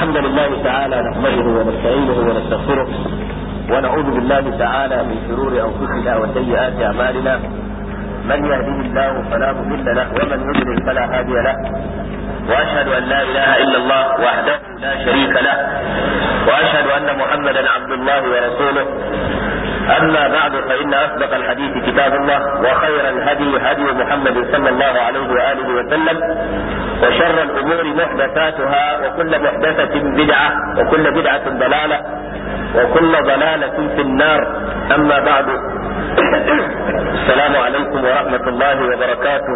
الحمد لله تعالى نحمده ونستعينه ونستغفره ونعوذ بالله تعالى من شرور انفسنا وسيئات اعمالنا من يهده الله فلا مضل له ومن يضلل فلا هادي له واشهد ان لا اله الا الله وحده لا شريك له واشهد ان محمدا عبد الله ورسوله أما بعد فإن أصدق الحديث كتاب الله وخير الهدي هدي محمد صلى الله عليه وآله وسلم وشر الأمور محدثاتها وكل محدثة بدعة وكل بدعة ضلالة وكل ضلالة في النار. أما بعد السلام عليكم ورحمة الله وبركاته.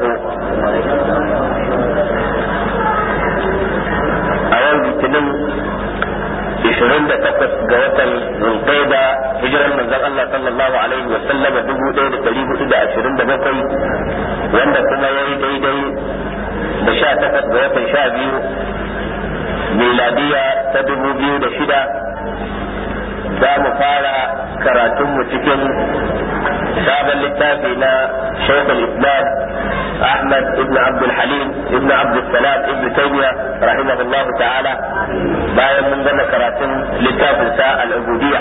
أول بتنم 28 ga watan Zulqa'da hijirar manzon Allah sallallahu alaihi wa sallam 1427 wanda kuma yayi daidai da 18 ga watan 12 miladiya ta 2006 za mu fara karatun mu cikin sabon littafi na Shaykh al-Islam Ahmad ibn Abd al-Halim ibn Abd al-Salam ibn Taymiyyah rahimahullahu ta'ala bayan mun gama karatun littafin sa al-Ubudiyya.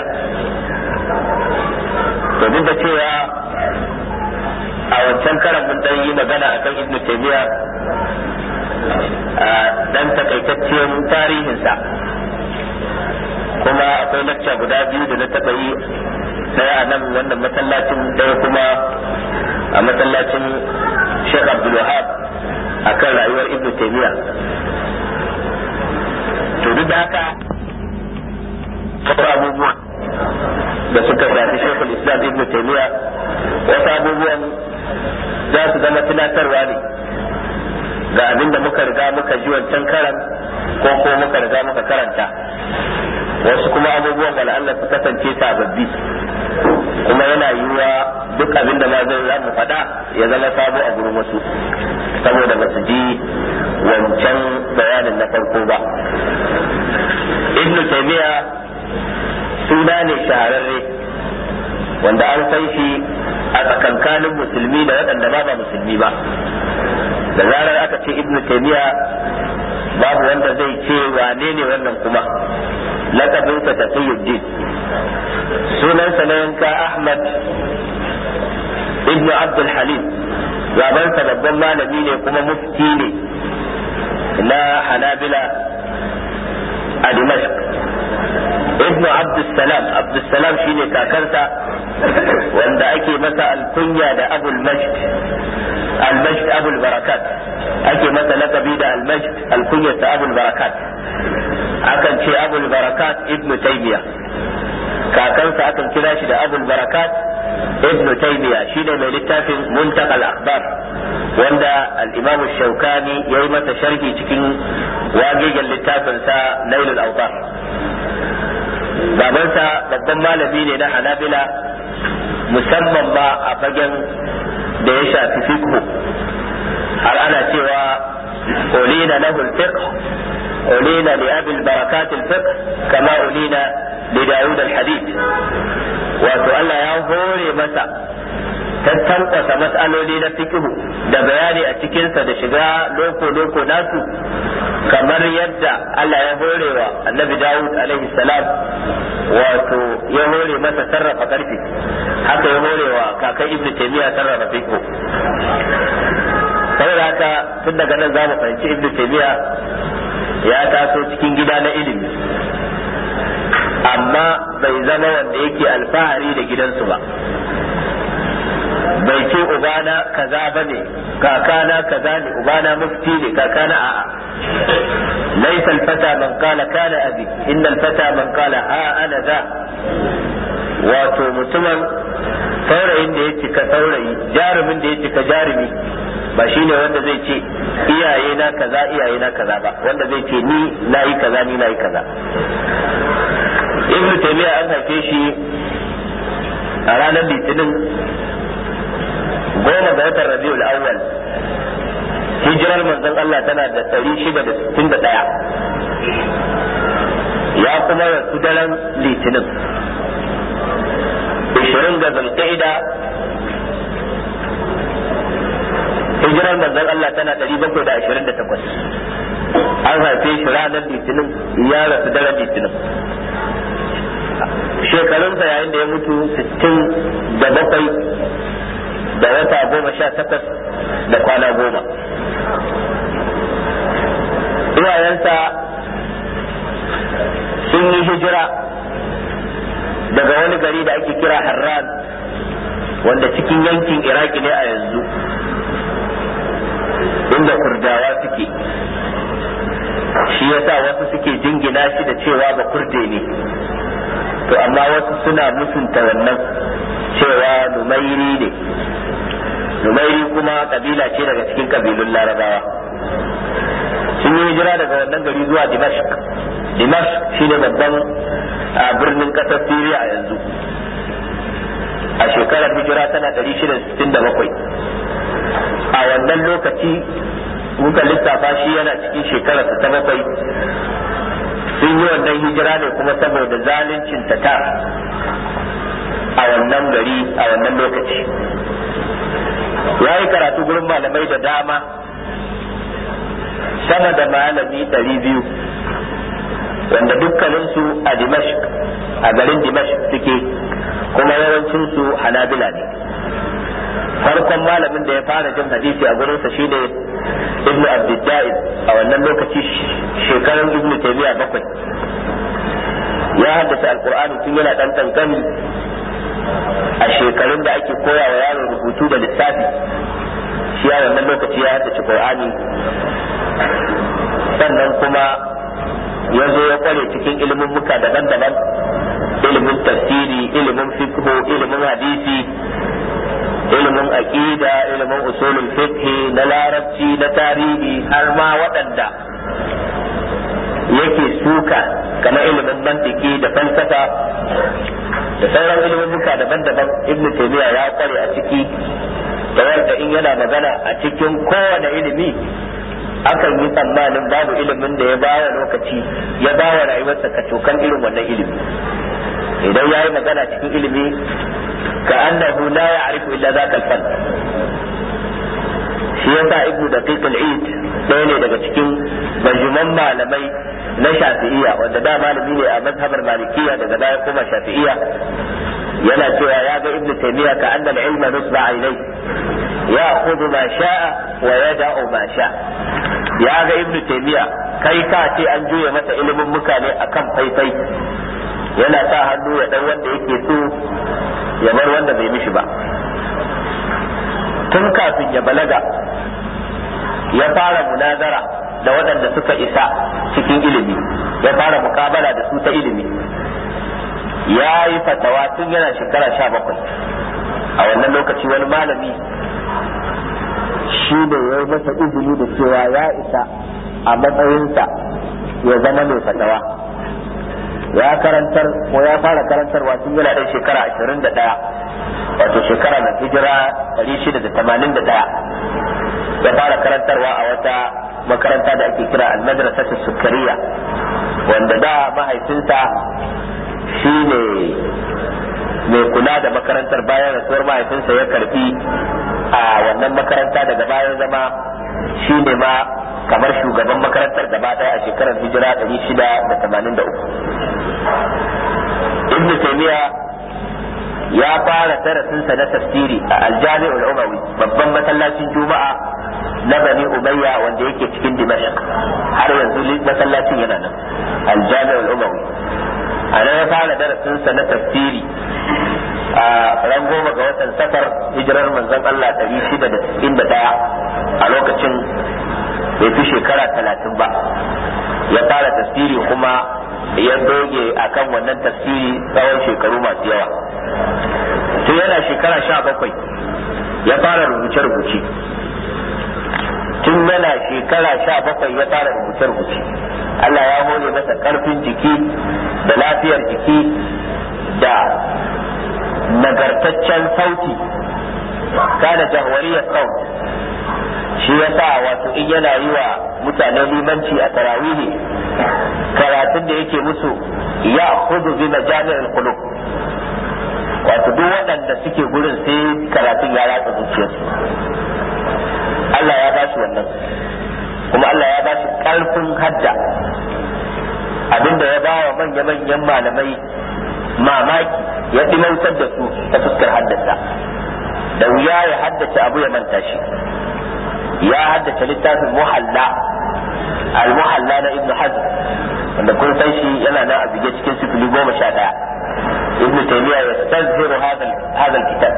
To duk da cewa a wancan karan mun dan yi magana akan Ibn Taymiyyah dan takaitaccen tarihinsa, kuma akwai lacca guda biyu da na taɓa yi, ɗaya a nan wannan masallacin, ɗaya kuma a masallacin Sheikh Abdul Wahab akan rayuwar Ibn Taymiyyah. To duk da haka wasu abubuwa da suka shafi Sheikh Islam Ibn Taymiyyah, wasu abubuwan za su zama tunatarwa ne ga abin da muka riga muka ji wancan karan ko muka riga muka karanta, wasu kuma abubuwan wala'alla su kasance sababbi, kuma yana yiwuwa duk abin da ma zai za mu faɗa ya zama sabo a gurin wasu saboda ba su ji wancan bayanin na farko ba. Ibn Taymiyyah suna ne shahararre wanda an san shi a tsakankanin musulmi da waɗanda ba musulmi ba. Da zarar aka ce Ibn Taymiyyah babu wanda zai ce wane ne wannan kuma. Lakabinsa Taqiyuddin, sunansa na yanka Ahmad ibn Abd al-Halim, babansa babban malami ne kuma mufti ne na Hanabila a Dimashq. Ibn Abd salam shine kakansa wanda ake masa alkunya da Abul Majd Abul Barakat, ake masa lakabi da al-Majd, alkunyarsa Abul Barakat. Akan ce Abul Barakat Ibn Taymiyyah, kakansa akan kira shi da Abul Barakat Ibn Taymiyyah, shine mai littafin Muntaqa al-Akhbar wanda al-Imam Shawkani yayi masa sharhi cikin wagegen littafin sa Nail al-Awtar. Babansa babban malami ne na Hanabila, musamman ba a fagen da ya shafi fiqh, har ana cewa ulina lahu al-fiqh ulina li Abi al-Barakat al-fiqh kama ulina li Dawud al-Hadith. Wato Allah ya hore masa tantankwasa mas'aloli na fiqhu da bayani a cikinsa da shiga loko nasu, kamar yadda Allah ya hore wa Annabi Dawud alaihi salam wato ya hore masa sarrafa karfi, haka ya hore wa kakan Ibn Taymiyyah sarrafa fiqhu. Saboda haka tun daga nan za mu fahimci Ibn Taymiyyah ya taso cikin gida na ilimi, amma bai zama wanda yake alfahari da gidansu ba. Bai ce ubana kaza bane, kakana kaza ne, ubana mufti ne, kakana a'a. Laysa al-fata man qala kana abi, inna al-fata man qala ha ana za. Wato mutumin saurayin da ya cika saurayi, jarumin da ya cika jarumi, ba shine wanda zai ce iyaye na kaza ba, wanda zai ce ni nayi kaza ni nayi kaza. Ibn Taymiyyah an haife shi a ranar Litinin 10 ga watan Rabiul Awwal, hijirar manzon Allah tana da 661, ya kuma rasu daren Litinin 20 ga Zulqa'da, hijirar manzon Allah tana 728. an haife shi ranar litinin ya rasu daren litinin. Shekarunsa yayin da ya mutu 67 da wata 18 da kwana 10. Iyayensa sun yi hijira daga wani gari da ake kira Harran, wanda cikin yankin Iraki ne a yanzu, inda Kurdawa suke. Shi yasa wasu suke jingina shi da cewa ba Kurde ne, to amma wasu suna musunta wannan cewa Numairi ne. Numairi kuma kabila ce daga cikin kabilun Larabawa. Sun yi hijira daga wannan gari zuwa Dimashq. Dimashq shine babban birnin kasar Syria a yanzu. A shekarar hijira tana 667. A wannan lokaci muka lissafa shi yana cikin shekararsa ta 7. Sun yi wannan hijira ne kuma saboda zaluncin Tatar a wannan gari a wannan lokaci. Ya yi karatu gurin malamai da dama, sama da malami 200, wanda dukkaninsu a Dimashq, a garin Dimashq suke, kuma yawancinsu Hanabila ne. Farkon malamin da ya fara jin hadisi a gurinsa shine Ibn Abdidda'id, a wannan lokaci shekarun Ibn Taymiyyah 7. Ya haddace Alkur'ani tun yana dan kankani, a shekarun da ake koya wa yaro rubutu da lissafi. Shi a wannan lokaci ya haddace Qur'ani, sannan kuma ya zo ya kware cikin ilimin muka daban-daban, ilimin tafsiri, ilimin fiqh, ilimin hadisi, ilimin aqida, ilimin usulul fiqh, na larabci, na tarihi, har ma waɗanda yake suka kamar ilimin mantiki da falsafa da sauran ilimin muka daban-daban. Ibn Taymiyyah ya kware a ciki, da wanda in yana magana a cikin kowane ilimi akan yi tsammanin babu ilimin da ya bawa lokaci, ya bawa rayuwarsa kacokan irin wannan ilimi. Idan ya yi magana cikin ilimi ka annahu la ya'rifu illa zaka al-fan. Shi yasa Ibn Daqiq al-Eid ɗaya ne daga cikin bajuman malamai na Shafi'iyya, wanda da malami ne a mazhabar Malikiyya, daga baya kuma Shafi'iyya, yana cewa ya ga Ibn Taymiyyah ka anna al-ilma nusba ilayhi ya'khudhu ma sha'a wa yada'u ma sha'a. Ya ga Ibn Taymiyyah kai ka ce an juya masa ilimin mutane akan faifai, yana sa hannu ya dan wanda yake so ya bar wanda bai mishi ba. Tun kafin ya balaga ya fara munazara da waɗanda suka isa cikin ilimi, ya fara mukabala da su ta ilimi. Ya yi fatawa tun yana shekara 17. A wannan lokaci wani malami shi da ya yi masa izini da cewa ya isa a matsayinsa ya zama mai fatawa. Ya karantar ko ya fara karantarwa tun yana ɗan shekara 21, wato shekara da hijira 681. Ya fara karantarwa a wata makaranta da ake kira al-madrasatu sukariya, wanda da mahaifinsa shi ne mai kula da makarantar. Bayan rasuwar mahaifinsa ya karfi a wannan makaranta, daga bayan zama shi ne ma kamar shugaban makarantar gaba ɗaya a shekarar hijira 683. Ibn Taymiyyah ya fara darasinsa na tafsiri a Al-Jami'ul Umawi, babban masallacin Juma'a na Bani Umayya wanda yake cikin Dimashq. Har yanzu masallacin yana nan, Al-Jami'ul Umawi. A nan ya fara darasinsa na tafsiri a ran 10 ga watan Safar, hijirar manzon Allah 691. A lokacin bai fi shekara 30 ba. Ya fara tafsiri kuma ya doge akan wannan tafsiri tsawon shekaru masu yawa. Tun yana shekara 17 ya fara rubuce-rubuce. Tun yana shekara 17 ya fara rubuce-rubuce. Allah ya hore masa karfin jiki da lafiyar jiki da nagartaccen sauti, kana jahwariyar sauti. Shi yasa wato in yana yi wa mutane limanci a tarawihi, karatun da yake musu ya khudu bi majami'il qulub, wato duk waɗanda suke gurin sai karatun ya ratsa zuciyarsu. Allah ya ba shi wannan. kuma Allah ya ba shi karfin hadda, abinda ya ba wa manya-manyan malamai mamaki ya dimautar da su ta fuskar haddasa. Da wuya ya haddace abu ya manta shi. Ya haddace littafin muhalla, al-muhalla na Ibn Hazm, wanda kun san shi yana nan a bige cikin 11. Ibn Taymiyyah yastazhiru hadha al-kitab.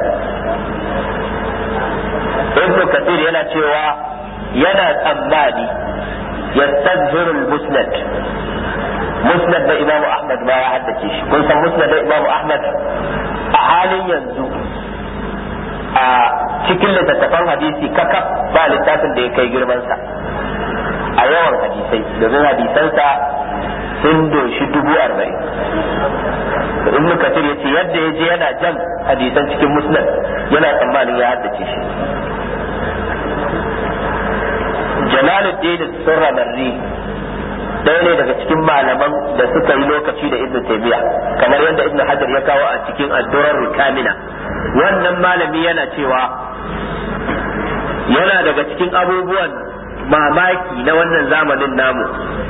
Ibn Kathir yana cewa yana tsammani yastazhiru al-musnad. Musnad da Imam Ahmad ba ya haddace shi. Kun san musnad da Imam Ahmad a halin yanzu a cikin littattafan hadisi kaka ba littafin da ya kai girmansa a yawan hadisai, domin hadisansa sun doshi 40,000. Ibn Kathir yace yadda ya je yana jan hadisan cikin musnad yana tsammanin ya haddace shi. Jalaluddin Surramarri ɗaya ne daga cikin malaman da suka yi lokaci da Ibn Taymiyyah, kamar yadda Ibn Hajar ya kawo a cikin Ad-Durar Kamila. Wannan malami yana cewa yana daga cikin abubuwan mamaki na wannan zamanin namu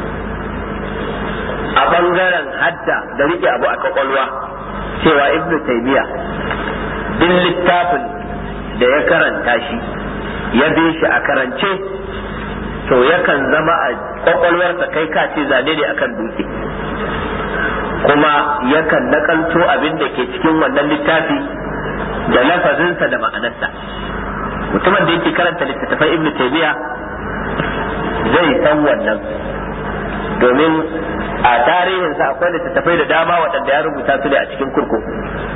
a bangaren hadda da rike abu a kwakwalwa, cewa Ibn Taymiyyah duk littafin da ya karanta shi ya bi shi a karance, to yakan zama a kwakwalwarsa kai ka ce zane ne akan dutse, kuma yakan nakalto abin da ke cikin wannan littafi da lafazinsa da ma'anarsa. Mutumin da yake karanta littattafai Ibn Taymiyyah zai san wannan, domin a tarihinsa akwai littattafai da dama waɗanda ya rubuta su ne a cikin kurkuku,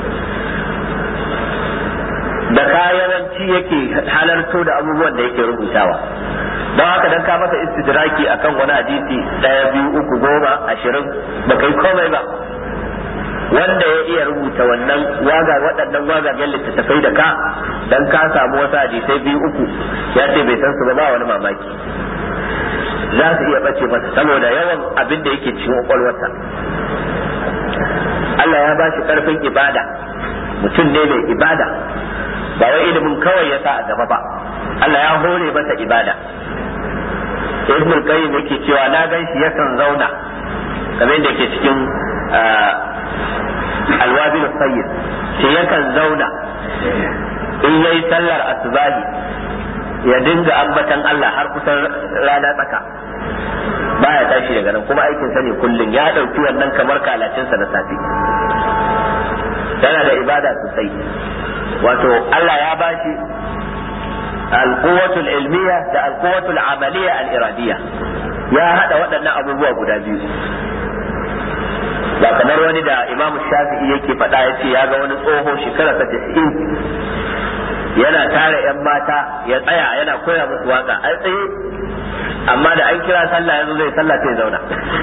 da kayawanci yake halarto da abubuwan da yake rubutawa. Don haka dan ka masa istidraki akan wani hadisi 1, 2, 3, 10, 20 ba kai komai ba. Wanda ya iya rubuta wannan waɗannan wagagen littattafai da ka dan ka samu wasu hadisai 2, 3 ya ce bai san su ba wani mamaki, za su iya bace masa saboda yawan abin da yake cikin kwakwalwarsa. Allah ya ba shi karfin ibada, mutum ne mai ibada, ba wai ilimin kawai ya sa a gaba ba, Allah ya hore masa ibada. Ibn al-Qayyim yake cewa na gan shi yakan zauna kamar da yake cikin al-Wabil al-Sayyid, sai yakan zauna in yayi sallar asubahi ya dinga ambatan Allah har kusan rana tsaka, baya tashi daga nan, kuma aikin sa ne kullun. Ya dauki wannan kamar kalacin sa na safi, yana da ibada sosai. Wato Allah ya bashi al-quwwatu al-ilmiyya da al-quwwatu al-amaliyya al-iradiyya, ya hada waɗannan abubuwa guda biyu. ba kamar wani da Imam Shafi'i yake faɗa yace ya ga wani tsoho shekara 90 yana tare yan mata ya tsaya yana koya musu waka ai tsaye, amma da an kira sallah yanzu zai sallah sai zauna.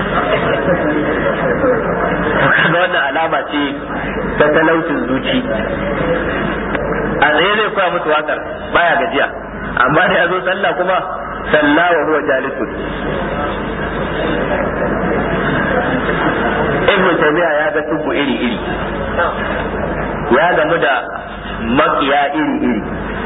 Kaga wannan alama ce ta talaucin zuci. A tsaye zai koya musu wakar baya gajiya, amma da ya zo sallah kuma sallah wa huwa jalisun. Ibn Taymiyyah ya ga tubu iri-iri, ya gamu da makiya iri-iri.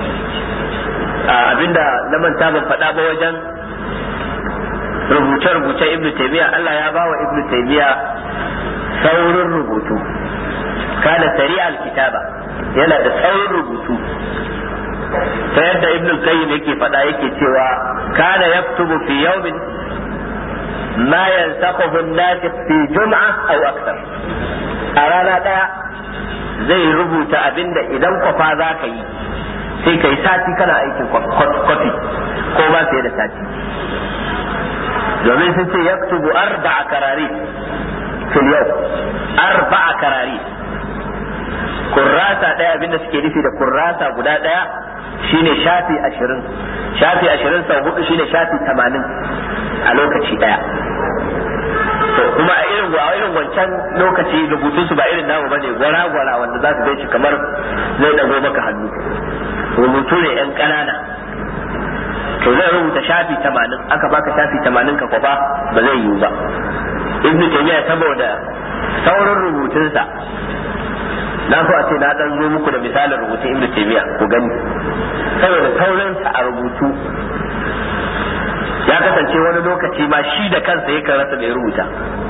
Abinda na manta ban faɗa ba wajen rubuce-rubuce Ibn Taymiyyah, Allah ya bawa Ibn Taymiyyah saurin rubutu, kana sari'al kitaba, yana da saurin rubutu. Ta yadda Ibn Qayyim yake faɗa yake cewa kana yaktubu fi yawmin ma yansakhu an-nasikh fi jum'a aw akthar. A rana daya zai rubuta abinda idan kwafa za ka yi sai kai sati kana aikin kwafi ko ba sai da sati. Domin sun ce yaktubu 4 karari fil yau, 4 karari. Kurrasa daya, abinda suke nufi da kurrasa guda daya shine shafi 20, shafi 20 sau 4 shine shafi 80 a lokaci daya. To kuma a irin wancan lokaci rubutun su ba irin namu bane, gwara wanda za su bai shi kamar zai dago maka hannu, rubutu ne yan kanana. To zai rubuta shafi 80, aka baka shafi 80 ka kwafa ba zai yiwu ba. Ibn Taymiyyah saboda saurin rubutunsa, na so a ce na dan zo muku da misalin rubutun Ibn Taymiyyah ku gani, saboda saurinsa a rubutu ya kasance wani lokaci ma shi da kansa ya rasa da ya rubuta.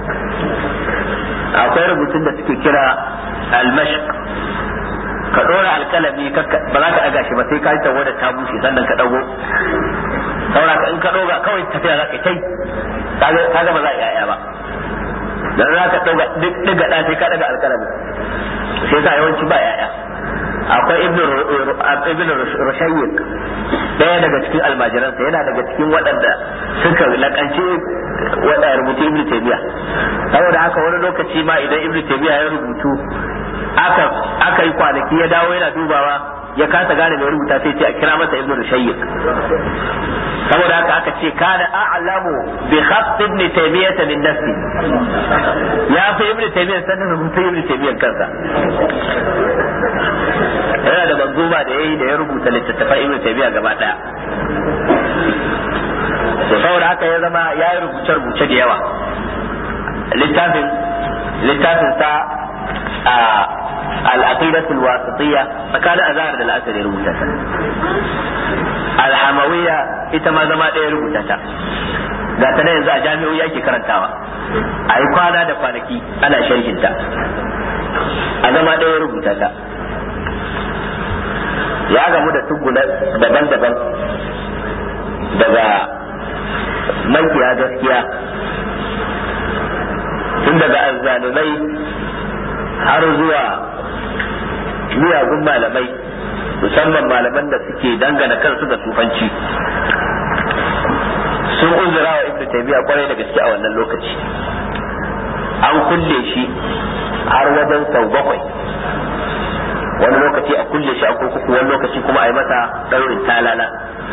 Akwai rubutun da suke kira al-mashq, ka dora alkalami ba za ka daga shi ba sai ka yi tawo da ta bushe sannan ka dago, saboda in ka doga kawai tafiya za ka kai kaga ba za a yaya ba, dan za ka doga duk diga da sai ka daga alkalami, sai sa yawanci ba yaya. Akwai ibn Rushayyik, daya daga cikin almajiransa, yana daga cikin waɗanda suka lakance wanda rubutu Ibn Taymiyyah. Saboda haka wani lokaci ma idan Ibn Taymiyyah ya rubutu aka yi kwanaki ya dawo yana dubawa ya kasa gane mai rubuta sai ce a kira masa Ibn Rushayyik. Saboda haka aka ce kana a'lamu bi khatt Ibn Taymiyyah min nafsi, ya fi Ibn Taymiyyah sanin rubutu Ibn Taymiyyah kansa. Yana da manzuma da yayi da ya rubuta littattafan Ibn Taymiyyah gaba daya. To saboda haka ya zama ya yi rubuce-rubuce da yawa. Littafin sa al-aqidatul wasitiyya tsakanin azhar da al-asr ya rubuta ta. Al-hamawiyya ita ma zama ɗaya rubuta ta. Ga ta yanzu a jami'o'i ake karantawa. A yi kwana da kwanaki ana sharhin ta. A zama ɗaya rubuta ta. Ya gamu da tuguna daban-daban daga makiya gaskiya, tun daga azzalumai har zuwa miyagun malamai, musamman malaman da suke dangana kansu da sufanci, sun uzura wa Ibn Taymiyyah kwarai da gaske a wannan lokaci. An kulle shi har wajen sau 7, wani lokaci a kulle shi a kurkuku, wani lokaci kuma a yi masa daurin talala.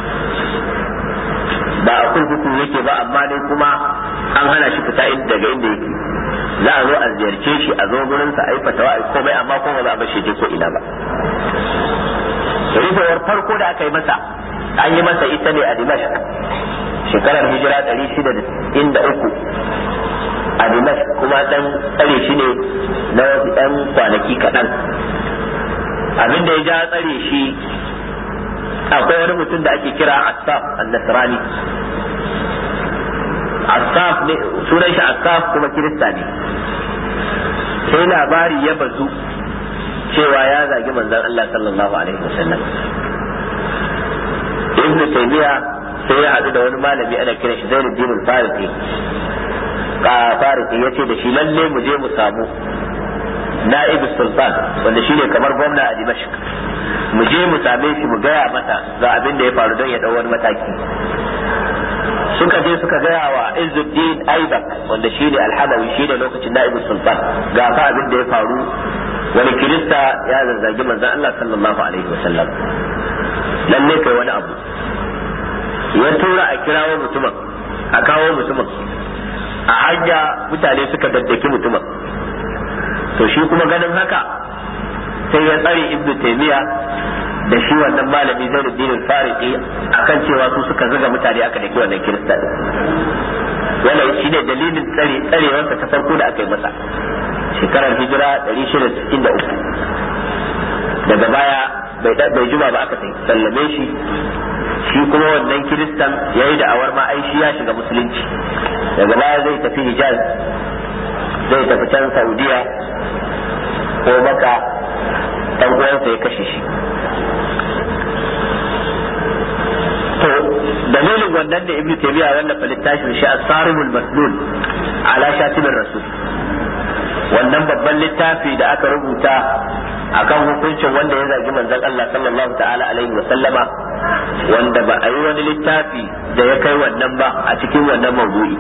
Ba a kurkuku yake ba, amma dai kuma an hana shi fita daga inda yake. Za a zo a ziyarce shi, a zo gurinsa a yi fatawa a komai, amma kuma ba za a bashi je ko ina ba. Rufewar farko da aka yi masa, an yi masa ita ne a Dimashq, shekarar hijira 603 a Dimashq, kuma dan tsare shi ne na wasu ɗan kwanaki kaɗan. Abin da ya ja tsare shi, akwai wani mutum da ake kira Assaf al-Nasrani. Assaf ne sunan shi, Assaf kuma Kirista ne. Sai labari ya bazu cewa ya zagi manzon Allah sallallahu alaihi wasallam. Ibn Taymiyyah sai ya haɗu da wani malami ana kiran shi Zainuddin al-Farisi. Farisi yace da shi lalle mu je mu samu Na'ib Sultan, wanda shine kamar gwamna a Dimashq, mu je mu same shi mu gaya masa ga abin da ya faru don ya dau wani mataki. Suka je suka gaya wa Izzuddin Aibak, wanda shine al-Hamawi, shine lokacin Na'ib Sultan, ga fa abin da ya faru, wani Kirista ya zazzagi manzon Allah sallallahu alaihi wasallam, lalle kai wani abu. Ya tura a kirawo mutumin, a kawo mutumin, a hanya mutane suka daddaki mutumin. To shi kuma ganin haka sai ya tsare Ibn Taymiyyah da shi wannan malami Zainuddin al-Farisi akan cewa su suka zuga mutane aka daki wannan Kirista. Wannan shine dalilin tsarewarsa ta farko da aka yi masa, shekarar hijira 663. Daga baya bai juma ba aka sallame shi. Shi kuma wannan Kiristan ya yi da'awar ma ai shi ya shiga musulunci. Daga baya zai tafi Hijaz, zai tafi can Saudiya ko Makka, dan uwansa ya kashe shi. To dalilin wannan da Ibn Taymiyyah wannan littafin shi As-Sarimul Maslul ala Shatibir Rasul, wannan babban littafi da aka rubuta akan hukuncin wanda ya zagi manzon Allah sallallahu ta'ala alaihi wa sallama, wanda ba a yi wani littafi da ya kai wannan ba a cikin wannan mawdu'i.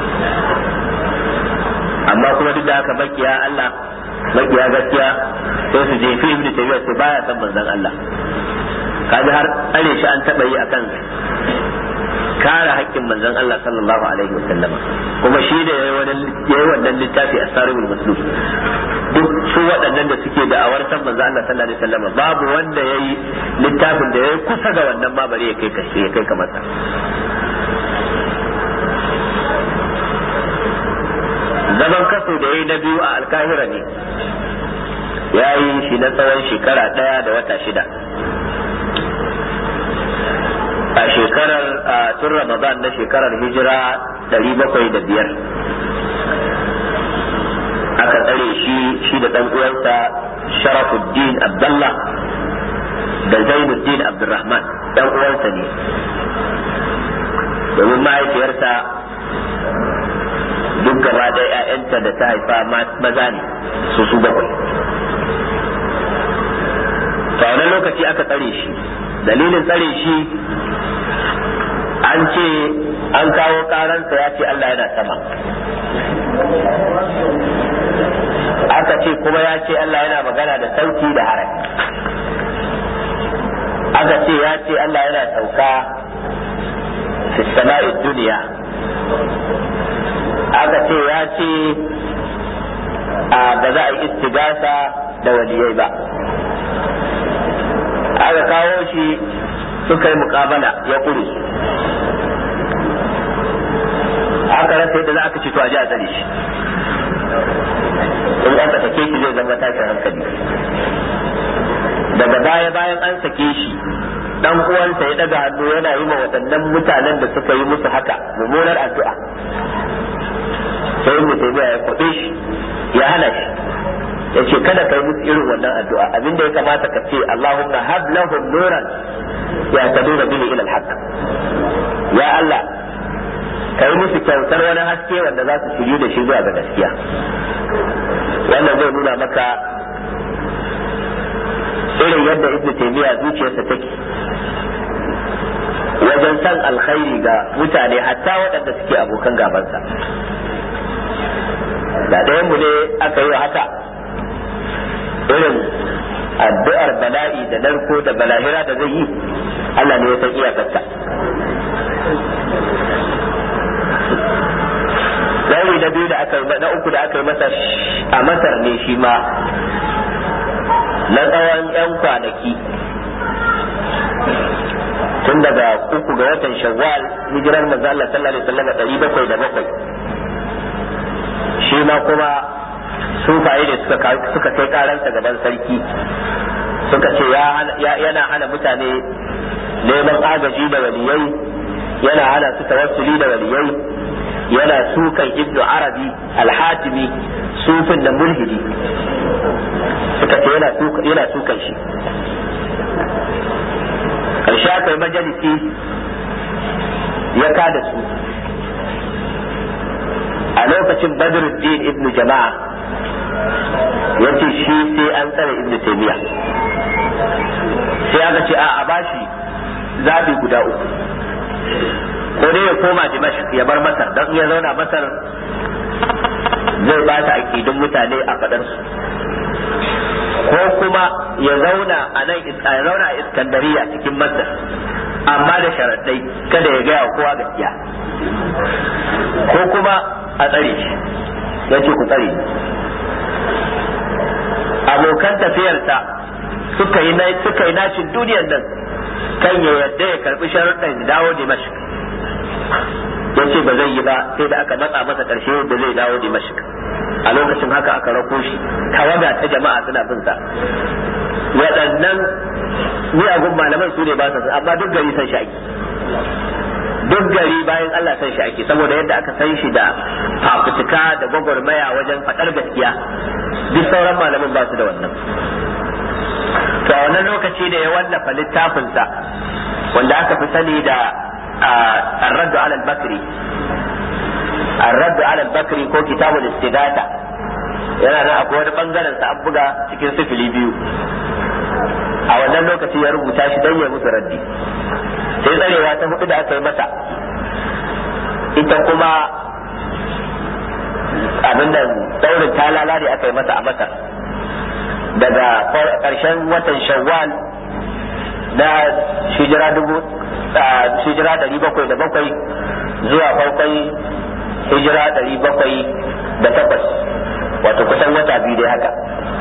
Amma kuma duk da haka makiya Allah, makiya gaskiya sai su jefi Ibn Taymiyyah sai baya san manzon Allah. Kaji har tsare shi an taba yi akan kare haƙƙin manzon Allah sallallahu alaihi wa sallama, kuma shi da yayi wannan littafi As-Sarimul Maslul. Duk su waɗannan da suke da'awar san manzon Allah sallallahu alaihi wa sallama, babu wanda yayi littafin da yayi kusa ga wannan ma bare ya kai kamar sa. Zaman kaso da yayi na biyu a Alkahira ne, ya yi shi na tsawon shekara 1 da wata 6. a shekarar tun Ramadan na shekarar hijira 705 aka tsare shi da ɗan uwansa Sharafuddin Abdullah da Zainuddin Abdurrahman, ɗan uwansa ne domin mahaifiyarsa duk gaba da 'ya'yanta da ta haifa maza ne su bakwai. Ta wani lokaci aka tsare shi, dalilin tsare shi an ce an kawo karansa ya ce Allah yana sama, aka ce kuma ya ce Allah yana magana da sauti da harafi, aka ce ya ce Allah yana sauka fi sama'i duniya, aka ce ya ce ba za a yi istigasa da waliyai ba. Aka kawo shi suka yi mukabala ya kure, aka rasa yadda za aka ce to a ji a tsare shi, in aka sake shi zai zama tashin hankali. Daga baya bayan an sake shi, dan uwansa ya daga hannu yana yi wa waɗannan mutanen da suka yi musu haka mummunar addu'a, sai mutum ya kwaɓe shi ya hana shi, ya ce kada kai musu irin wannan addu'a, abinda ya kamata ka ce Allahumma hab lahum nuran yahtaduna bihi ila al-haqq, ya Allah kai musu kyautar wani haske wanda za su shiryu da shi zuwa ga gaskiya. Wannan zai nuna maka irin yadda Ibn Taymiyyah zuciyarsa take wajen san alkhairi ga mutane, hatta waɗanda suke abokan gabansa. Da ɗayan mu ne aka yi wa haka, irin addu'ar bala'i da narko da balahira da zai yi, Allah ne ya san iyakarta. Ɗauri na biyu na uku da aka yi masa a Masar ne shi ma, na tsawon 'yan kwanaki, tun daga 3 ga watan Shawwal hijirar manzo Allah sallallahu alaihi wasallam 707. Shi ma kuma sufaye ne suka kai karansa gaban sarki, suka ce yana hana mutane neman agaji da waliyai, yana hana su tawassuli da waliyai, yana sukan Ibnu Arabi al-Hatimi, sufin da mulhidi, suka ce yana sukan shi. Karshe aka yi majalisi ya kada su. A lokacin Badruddin Ibn Jama'a ya ce shi sai an tsare Ibn Taymiyyah, sai aka ce a bashi zabi guda uku, ko dai ya koma Dimashq ya bar Masar, don ya zauna Masar zai bata akidun mutane a fadar su, ko kuma ya zauna a Iskandariya cikin Masar, amma da sharaɗai kada ya gaya wa kowa gaskiya, ko kuma a tsare shi. Ya ce ku tsare. Abokan tafiyarsa suka yi nacin duniyar nan kan ya yadda ya karbi sharuɗan dawo Dimashq, ya ce ba zai yi ba, sai da aka matsa masa ƙarshe da zai dawo Dimashq. A lokacin haka aka rako shi, tawaga ta jama'a suna bin sa. Waɗannan miyagun malaman su ne ba sa, amma duk gari san shi ake, duk gari bayan Allah san shi ake, saboda yadda aka san shi da fafutuka da gwagwarmaya wajen faɗar gaskiya. Duk sauran malaman ba su da wannan. To a wannan lokaci da ya wallafa littafinsa wanda aka fi sani da الرد على البكري ko kitabul istighatha, yana da akwai wani bangaren sa an buga cikin 2. A wannan lokaci ya rubuta shi dan ya musu raddi. Sai tsarewa ta 4 da aka yi masa, ita kuma abin da daurin talala ne aka yi masa a Masar daga ƙarshen watan Shawwal na hijira 707 zuwa farkon hijira 708, wato kusan wata 2 dai haka.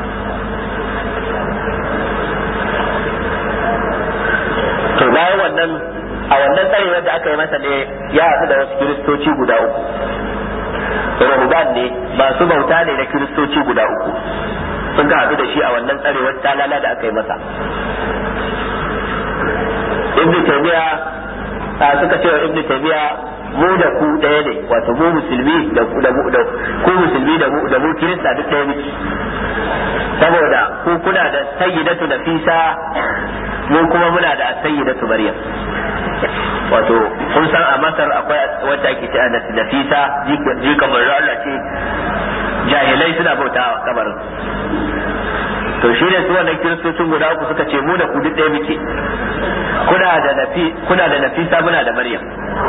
To bayan wannan, a wannan tsarewar da aka yi masa ne ya haɗu da wasu kiristoci guda 3, rahuban ne masu bauta ne na kiristoci guda 3, sun ka haɗu da shi a wannan tsarewar talala da aka yi masa. Ibn Taymiyyah suka ce wa Ibn Taymiyyah mu da ku ɗaya ne, wato mu musulmi da ku musulmi da mu kirista duk ɗaya muke, saboda ku kuna da sayyidatu Nafisa mu kuma muna da sayyidatu Maryam. Wato kun san a Masar akwai wacce ake ce Nafisa jika manzo Allah ce, jahilai suna bautawa kabarin. To shi ne su wannan kiristocin guda uku suka ce mu da ku duk ɗaya muke, kuna da Nafisa muna da Maryam,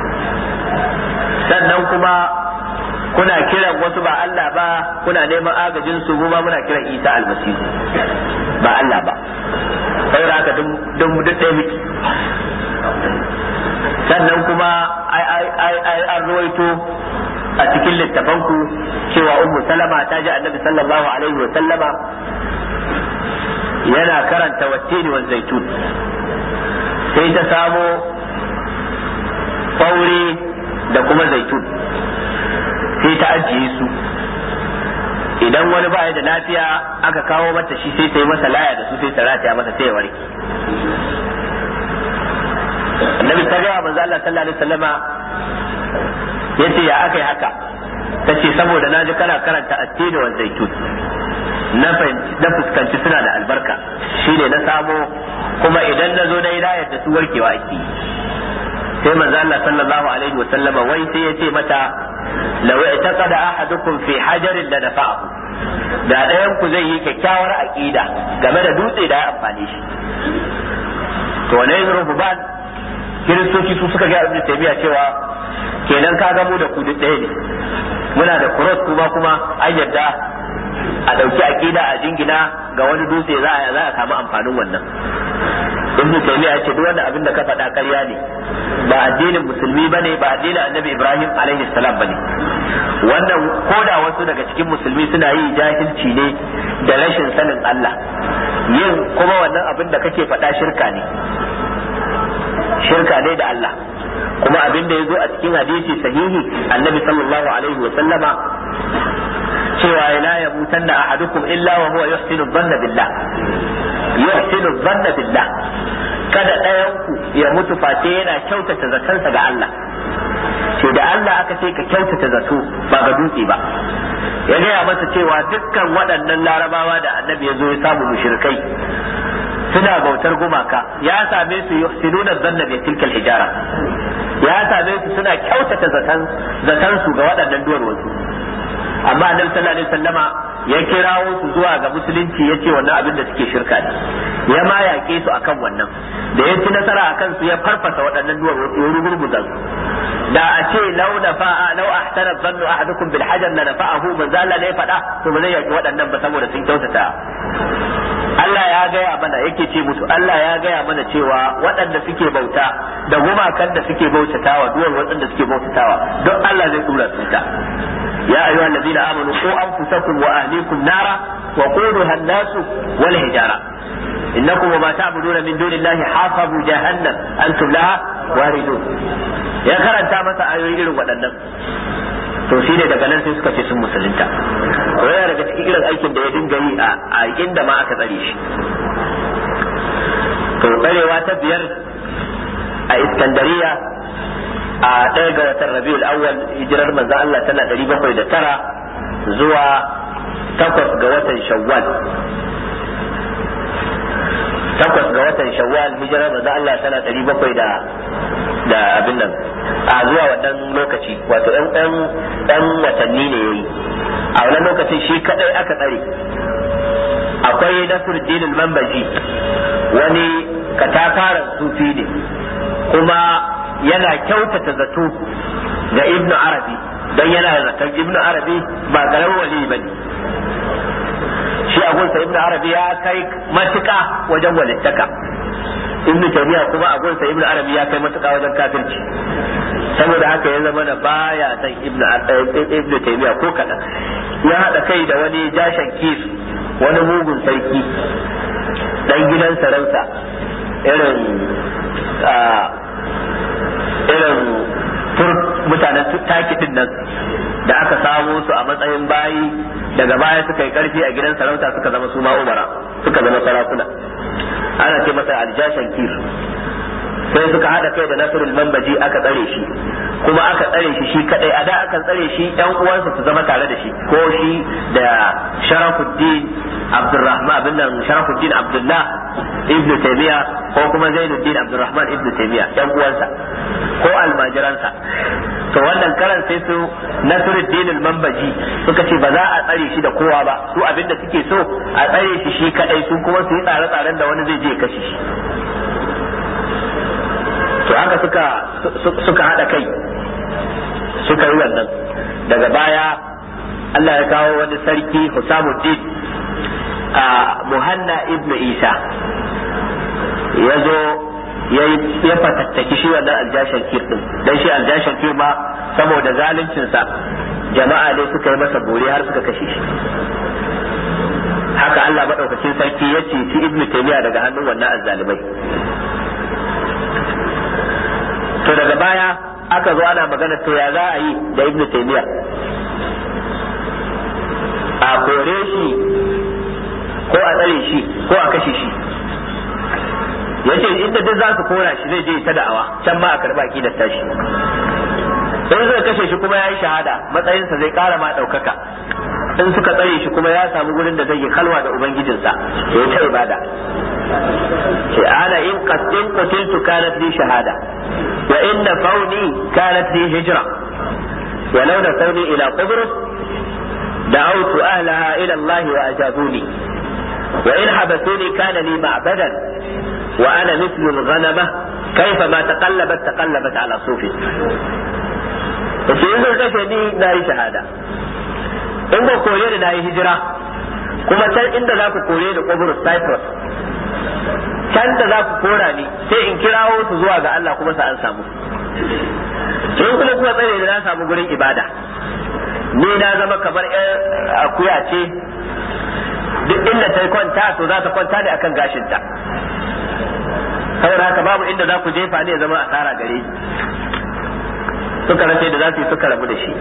sannan kuma kuna kiran wasu ba Allah ba, kuna neman agajin su, mu ma muna kiran Isa almasihu ba Allah ba, saboda haka duk ɗaya muke. Sannan kuma ai an ruwaito a cikin littafanku cewa Ummu Salama ta ji Annabi sallallahu alaihi wa sallama yana karanta wattini wa zaitun, sai ta samo ɓaure da kuma zaitun sai ta ajiye su, idan wani ba da lafiya aka kawo mata shi sai ta yi masa laya da su, sai ta rataya masa sai ya warke. Annabi ta ga manzo Allah sallallahu alaihi wasallama yace ya akai haka, tace saboda naji kana karanta at-tin wa zaitun na fuskanci suna da albarka, shine na samo, kuma idan na zo na yi layar da su warkewa ake. sai manzo Allah sallallahu alaihi wasallama wai sai yace mata law i'taqada ahadukum fi hajarin la nafa'ahu, da ɗayan ku zai yi kyakkyawar aqida game da dutse da ya amfane shi. To ne rububan kiristoci su suka ga Ibn Taymiyyah cewa kenan ka ga mu da ku duk ɗaya ne, muna da cross kuma an yadda a ɗauki aqida a jingina ga wani dutse za a samu amfanin wannan. Ibn Taymiyyah ya ce duk wanda abin da ka faɗa ƙarya ne, ba addinin musulmi bane, ba addinin Annabi Ibrahim alaihi salam bane. Wannan koda wasu daga cikin musulmi suna yi jahilci ne da rashin sanin Allah, yin kuma wannan abin da kake faɗa shirka ne da Allah. Kuma abin da ya zo a cikin hadisi sahihi Annabi sallallahu alaihi wa sallama cewa la yamutanna ahadukum illa wa huwa yuhsinu dhanna billah, yuhsinu dhanna billah, kada ɗayan ku ya mutu face yana kyautata zatansa ga Allah. Ce da Allah aka ce ka kyautata zato ba ga dutse ba. Ya gaya masa cewa dukkan waɗannan larabawa da Annabi ya zo ya samu mushrikai suna bautar gumaka, ya same su yuhsinuna dhanna bi tilkal hijara, ya same su suna kyautata zatan su ga waɗannan duwar wasu. Amma Annabi sallallahu alaihi wasallama ya kirawo su zuwa ga musulunci, ya ce wannan abin da suke shirka ne, ya ma yaƙe su akan wannan, da ya ci nasara akan su ya farfasa waɗannan duwar wasu, ya rugurguza su. Da a ce lau ahtara dhannu ahadukum bil hajar la nafa'ahu, manzo Allah ne ya faɗa, to ba zai yaƙi waɗannan ba saboda sun kyautata. Allah ya gaya mana, yake ce musu Allah ya gaya mana cewa waɗanda suke bauta da gumakan da suke bautatawa, duwar waɗanda suke bautatawa, don Allah zai tura su ta. يا أيها الذين آمنوا قوا أنفسكم وأهليكم نارا وقودها الناس والحجارة إنكم وما تعبدون من دون الله حاصب جهنم أنتم لها واردون. يا karanta masa ayoyi irin waɗannan, to shi ne daga nan sai suka ce sun musulunta. To yana daga cikin irin aikin da ya dinga yi a inda ma aka tsare shi. To tsarewa ta biyar a Iskandariya a ɗaya ga watan Rabiul Awwal, hijirar manzo Allah tana 709 zuwa 8 ga watan Shawwal. 8 ga watan Shawwal hijirar manzo Allah tana 700 da abin nan a zuwa wannan lokaci, wato ɗan watanni ne yayi. A wannan lokacin shi kadai aka tsare. Akwai Nasruddin al-Manbaji, wani katafaren sufi ne, kuma yana kyautata zato ga Ibn Arabi, don yana zaton Ibn Arabi ba karamin wali bane. Shi a gunsa Ibn Arabi ya kai matuƙa wajen walittaka, Ibn Taymiyyah kuma a gunsa Ibn Arabi ya kai matuƙa wajen kafirci. Saboda haka ya zama na baya san Ibn Taymiyyah ko kaɗan. Ya haɗa kai da wani jashan kif, wani mugun sarki dan gidan sarauta, irin mutanen taki din nan da aka samo su a matsayin bayi, daga baya suka yi karfi a gidan sarauta, suka zama su ma umara, suka zama sarakuna. Ana ce masa aljashan kir. sai suka hada kai da Nasrul Manbaji aka tsare shi, kuma aka tsare shi kadai. A da aka tsare shi ɗan uwansa su zama tare da shi, ko shi da Sharafuddin Abdurrahman bin nan Sharafuddin Abdullah ibn Taymiya ko kuma Zainuddin Abdurrahman ibn Taymiya ɗan uwansa ko almajiransa. To wannan karan sai su Nasruddin al-Manbaji suka ce ba za a tsare shi da kowa ba, su abinda suke so a tsare shi kadai, su kuma su yi tsare-tsaren da wani zai je kashe shi. To haka suka hada kai suka yi wannan. Daga baya Allah ya kawo wani sarki Husamuddin a Muhanna ibn Isa ya zo ya fatattaki shi wannan Aljashakir din, dan shi Aljashakir ma saboda zaluncinsa jama'a ne suka yi masa bore har suka kashe shi. Haka Allah madaukakin sarki ya ceci Ibn Taymiyyah daga hannun wannan azzalimai. To daga baya aka zo ana magana to ya za a yi da Ibn Taymiyyah, a kore shi ko a tsare shi ko a kashe shi. Yace inda duk za su kora shi zai je ta da'awa can ma a karba aqidar tashi, in zai kashe shi kuma yayi shahada matsayinsa zai kara ma daukaka, in suka tsare shi kuma ya samu gurin da zai yi kalwa da ubangijinsa ya ta ibada. ce ana in qutiltu kanat li shahada wa inna fauni kanat li hijra wa law nasawni ila Qubrus da'awtu ahlaha ila Allah wa ajabuni wa in habasuni kana li ma'badan wa ana mithlu al-ghanama kayfa ma taqallabat ala sufi. yace in zan kashe ni na yi shahada, in ba kore da na yi hijira, kuma can inda za ku kore da Qubrus Cyprus can da za ku kora ni sai in kirawo su zuwa ga Allah kuma sa an samu. In kuma tsare da na samu gurin ibada, ni na zama kamar akuya ce, duk inda ta kwanta to za ta kwanta ne akan gashinta, saboda haka babu inda za ku jefa ne ya zama asara gare. Suka race da za su yi suka rabu da shi.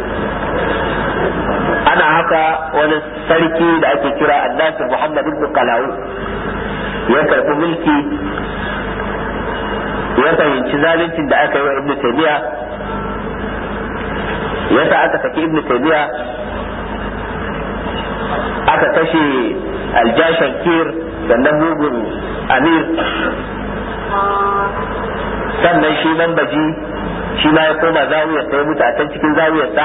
Ana haka wani sarki da ake kira Annasir Muhammad ibn Qalawun ya karɓi mulki, ya fahimci zaluncin da aka yi wa Ibn Taymiyyah, yasa aka saki Ibn Taymiyyah, aka kashe Aljashakir sannan mugun Amir, sannan shi Manbaji shi ma ya koma zawiyarsa, ya mutu a can cikin zawiyarsa.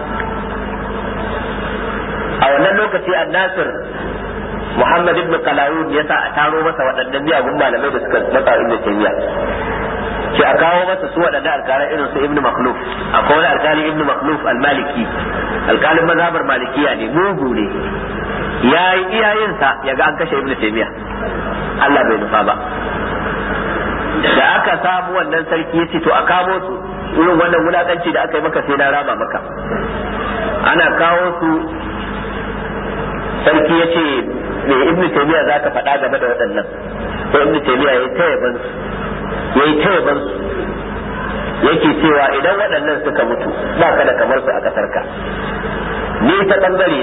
A wannan lokaci Annasir Muhammad ibn Qalawun ya sa a taro masa waɗannan miyagun malamai da suka matsa Ibn Taymiyyah, ce a kawo masa su waɗannan alƙalan irin su Ibn Makhluf. Akwai wani alƙali Ibn Makhluf al-Maliki, alƙalin mazhabar Malikiya ne, mugu ne, ya yi iyayensa ya ga an kashe Ibn Taymiyyah, Allah bai nufa ba. Da aka samu wannan sarki ya ce to a kawo su, irin wannan wulaƙanci da aka yi maka sai na rama maka. Ana kawo su, sarki ya ce me Ibn Taymiyyah za ka faɗa game da waɗannan, sai Ibn Taymiyyah ya yi ta yaban su, yake cewa idan waɗannan suka mutu ba ka da kamar su a ƙasarka, ni ta ɓangare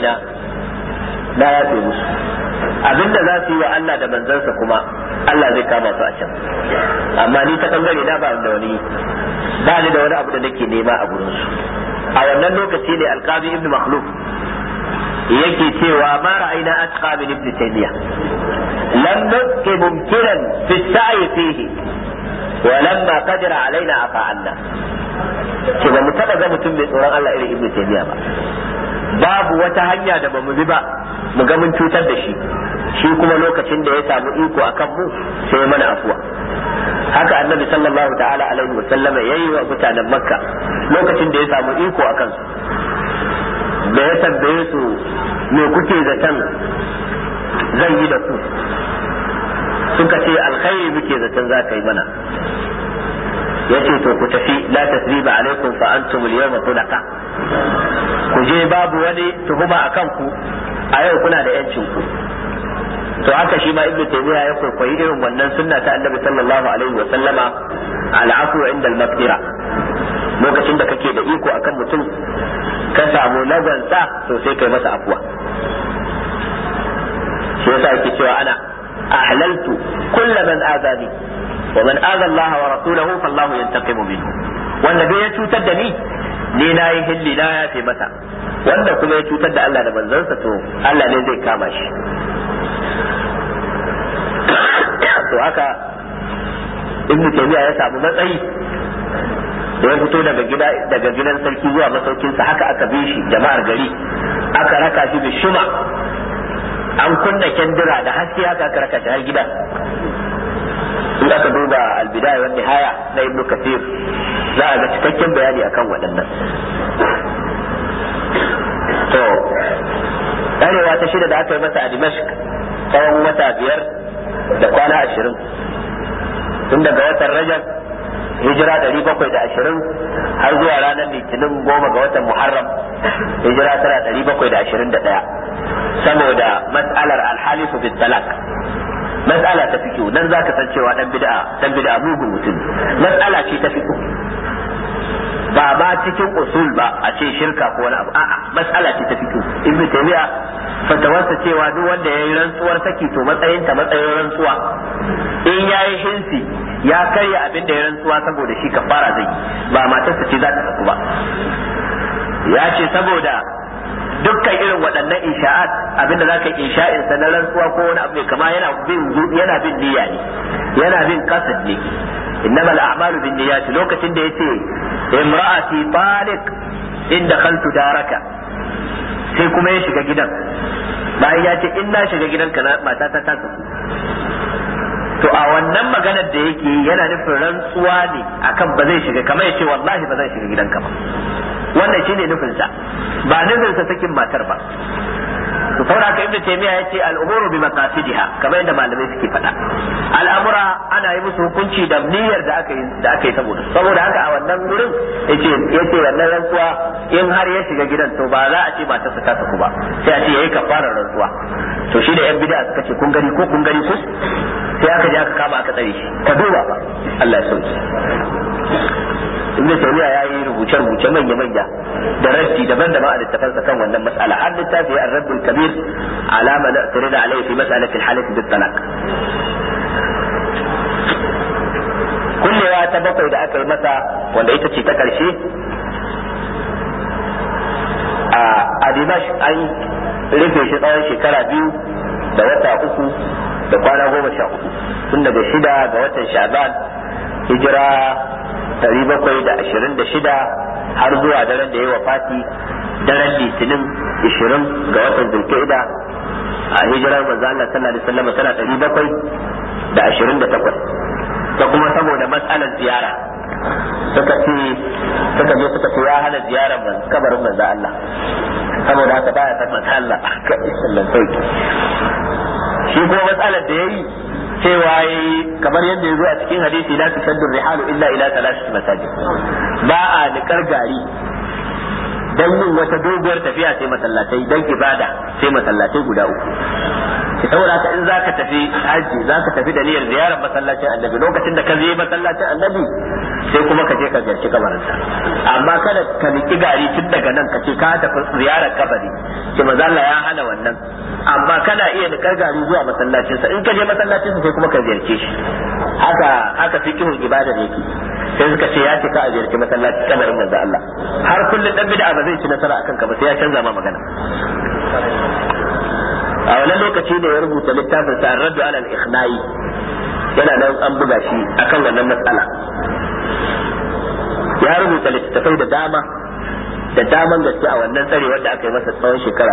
na ya fi musu abinda za su yi wa Allah da manzansa kuma Allah zai kama su a can, amma ni ta ɓangare na ba da wani ba ni da wani abu da nake nema a gurin su. A wannan lokaci ne Alqazi Ibn Makhluf yake cewa ma ra'ayna atqa min Ibn Taymiyyah lam nabqi mumkinan fi sa'i fihi wa lamma qadara alaina afa'alna. ce ba mu taba ga mutum mai tsoron Allah irin Ibn Taymiyyah ba, babu wata hanya da ba mu bi ba mu ga mun cutar da shi, shi kuma lokacin da ya samu iko akan mu sai ya mana afuwa. Haka Annabi sallallahu ta'ala alaihi wa sallama yayi wa mutanen Makka lokacin da ya samu iko akan su, da ya tambaye su me kuke zaton zan yi da ku, suka ce alkhairi muke zaton za ka yi mana. yace to ku tafi, la tasriba alaikum fa antum al-yawma tulqa, ku je babu wani tuhuma akan ku, a yau kuna da yancin ku. To haka shi ma Ibn Taymiyyah ya kwaikwayi irin wannan sunna ta Annabi sallallahu alaihi wa sallama, al-afwu inda al-maqdira. Lokacin da kake da iko akan mutum ka samu lagonsa to sai kai masa afuwa. Shi yasa yake cewa ana ahlaltu kullu man azani wa man aza Allah wa rasulahu fallahu yantaqimu minhu wanda bai ya cutar da ni na yi hilli na ya fi masa wanda kuma ya cutar da Allah da manzansa to Allah ne zai kama shi. To haka Ibn Taymiyyah ya samu matsayi da ya fito daga gidan sarki zuwa masaukinsa, haka aka bi shi jama'ar gari aka raka shi da shuma, an kunna kendira da haske, haka aka raka shi har gida. in aka duba al-bidaya wa nihaya na Ibn Kathir za a ga cikakken bayani akan waɗannan. to arewa ta shida da aka yi masa a Dimashq tsawon wata 5 da kwana 20 tun daga watan Rajab hijira 720 har zuwa ranar Litinin 10 ga watan Muharram hijira tana 721 saboda mas'alar al-halifu bit talaq. mas'ala ta fiqh nan zaka san cewa dan bid'a mugun mutum. mas'ala ce ta fiqh ba cikin usul ba a ce shirka ko wani abu, a'a mas'ala ce ta fiqh. Ibn Taymiyyah fatawarsa cewa duk wanda yayi rantsuwar saki to matsayin rantsuwa, in yayi hinsi ya karya abin da ya rantsuwa saboda shi kafara zai, ba matarsa ce za ta saku ba. Ya ce saboda dukkan irin waɗannan insha'at abinda za ka yi insha'in sa na rantsuwa ko wani abu ne kama yana bin niyya ne, yana bin kasad ne. innama al-a'malu bin niyyati, lokacin da yace imra'ati taliq in dakhaltu daraka, sai kuma ya shiga gidan bayan ya ce in na shiga gidanka mata ta saku. to a wannan maganar da yake yana nufin rantsuwa ne akan ba zai shiga, kamar yace wallahi ba zan shiga gidanka ba, wannan shine nufin sa, ba nufin sa sakin matar ba. to saboda haka Ibn Taymiyyah yace al-umuru bi maqasidiha, kamar yadda malamai suke faɗa, al'amura ana yi musu hukunci da niyyar da aka yi saboda haka a wannan wurin yace wannan rantsuwa in har ya shiga gidan to ba za a ce matar sa ta saku ba, sai a ce yayi kafarar rantsuwa. to shi da yan bid'a suka ce kun gani ko sai aka je aka kama aka tsare shi, ka duba ba Allah ya sauke. Ibn Taymiyyah ya yi rubuce manya da raddi daban-daban a littafansa kan wannan mas'ala, har littafi ar-radd al-kabir ala ma na'tarid alayhi fi mas'alat al-halaf bit-talaq. kullewa ta 7 da aka yi masa wanda ita ce ta karshe a Dimashq, an rufe shi tsawon shekara 2 da wata 3 da kwana 14 tun daga 6 ga watan Sha'ban hijira 726 har zuwa daren da ya wafati daren Litinin 20 ga watan Zulqa'ida a hijirar manzo Allah sallallahu alaihi wasallam tana 728. da kuma saboda matsalar ziyara suka ce ya hana ziyarar kabarin manzo Allah, saboda haka baya san manzo Allah sallallahu alaihi. shi kuma matsalar da yayi cewa kamar yadda ya zo a cikin hadisi la tusaddu rihalu illa ila thalathati masajid, ba a niƙar gari dan yin wata doguwar tafiya sai masallatai, dan ibada sai masallatai guda 3. saboda haka in zaka tafi haji zaka tafi da niyyar ziyarar masallacin annabi, lokacin da ka je masallacin annabi sai kuma ka je ka ziyarci kabarinsa, amma kada ka niki gari tun daga nan ka ce ka tafi ziyarar kabari, ce manzo Allah ya hana wannan, amma kana iya nikar gari zuwa masallacinsa, in ka je masallacinsa sai kuma ka ziyarce shi. haka fikihun ibada ne yake. sai suka ce ya ce ka a ziyarci masallaci kabarin manzo Allah, har kullun dan bid'a ba zai ci nasara akan ka ba sai ya canza ma magana. a wannan lokaci da ya rubuta littafin sa ar-radd ala al-ikhna'i, yana nan an buga shi akan wannan matsala. ya rubuta littafai da daman gaske a wannan tsare wanda aka yi masa tsawon shekara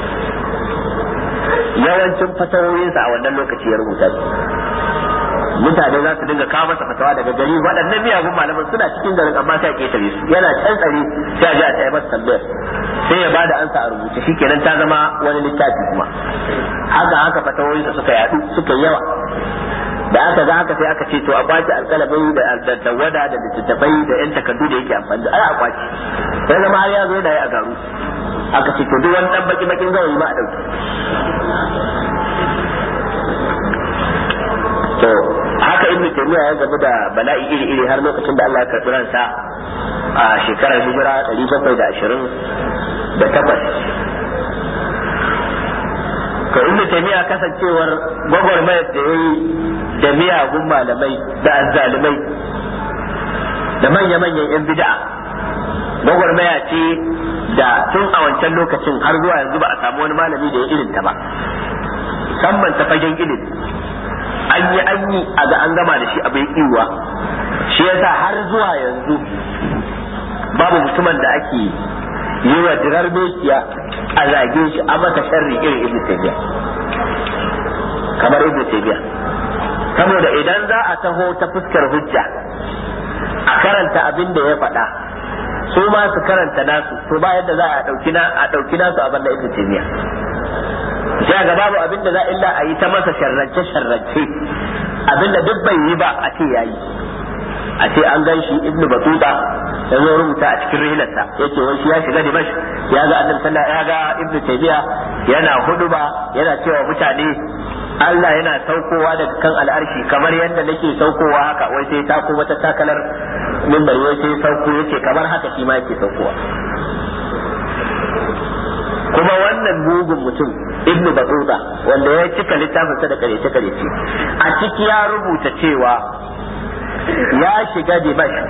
2. yawancin fatawoyinsa a wannan lokaci ya rubuta su. mutane za su dinga kawo masa fatawa daga gari, waɗannan miyagun malaman suna cikin garin amma sai a ketare su, yana can tsare sai a ji a tsaye masa tambayar sai ya bada ansa a rubuce, shikenan ta zama wani littafi kuma. haka fatawoyinsa suka yadu suka yawa. da aka ga haka sai aka ce to a kwace alƙalabai da tawada da littattafai da yan takardu da yake amfani da a kwace, sai zama har ya zo da ya a garu. aka ce to duk wani dan bakin gawayi ma a dauke. to haka Ibn Taymiyyah ya gaba da bala'i iri har lokacin da Allah ya karɓi ransa a shekarar hijira 728. to Ibn Taymiyyah kasancewar gwagwarmayar da yayi da miyagun malamai da azzalumai da manya-manyan yan bid'a, gwagwarmaya ce da tun a wancan lokacin har zuwa yanzu ba a samu wani malami da ya irin ta ba, musamman ta fagen ilimi. an yi a ga an gama da shi abin iwa, shi yasa har zuwa yanzu babu mutumin da ake yi wa dirar mekiya a zage shi a masa sharri irin Ibn Taymiyyah, kamar Ibn Taymiyyah. Saboda idan za a taho ta fuskar hujja a karanta abin da ya faɗa, su ma su karanta nasu, to ba yadda za a ɗauki nasu abin da Ibn Taymiyyah. sai ga babu abin da za illa a yi ta masa sharrance abin da duk bai yi ba a ce yayi, a ce an gan shi Ibn Battuta ya zo rubuta a cikin rihilarsa yace wai shi ya shiga Dimashq ya ga Annabi sallallahu ya ga Ibn Taymiyyah yana huduba yana cewa mutane Allah yana saukowa daga kan al'arshi kamar yadda nake saukowa haka, wai sai ta ko wata takalar minbari wai sai sauko yace kamar haka shi ma yake saukowa. Kuma wannan mugun mutum Ibn Battuta wanda ya cika littafinsa da karece a ciki ya rubuta cewa ya shiga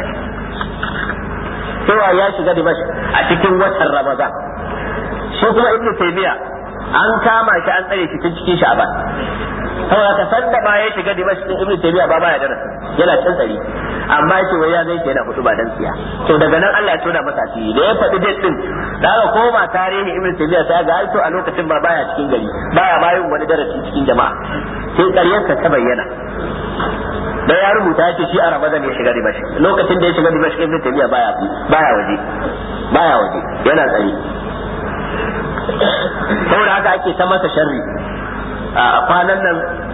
Dimashq a cikin watan Ramadan. Shi kuma Ibn Taymiyyah an kama shi an tsare shi tun cikin Sha'ban, saboda ka san da ma ya shiga Dimashq din Ibn Taymiyyah ba ya darasa yana can tsari, amma yace wai ya gaike yana hudu ba dan tsiya. To daga nan Allah ya tona masa asiri da ya faɗi date din, da aka koma tarihi Ibn Taymiyyah sai ga to a lokacin ba baya cikin gari, baya bayin wani darasi cikin jama'a, sai ƙaryarsa ta bayyana. Da ya rubuta yace shi a Ramadan ya shiga Dimashq, lokacin da ya shiga Dimashq Ibn Taymiyyah baya waje yana tsari. Saboda haka ake ta masa sharri a kwanan nan.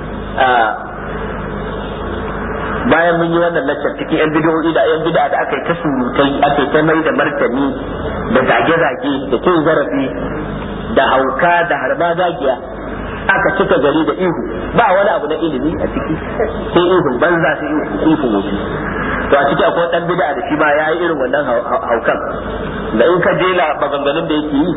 Bayan mun yi wannan laccar cikin yan bid'o'i da yan bid'a da aka yi ta surutai, aka yi ta mai da martani da zage-zage da cin zarafi da hauka da harba zagiya, aka cika gari da ihu, ba wani abu na ilimi a ciki sai ihun banza sai ihun wofi. To a ciki akwai dan bid'a da shi ba ya yi irin wannan haukan da in ka je maganganun da yake yi,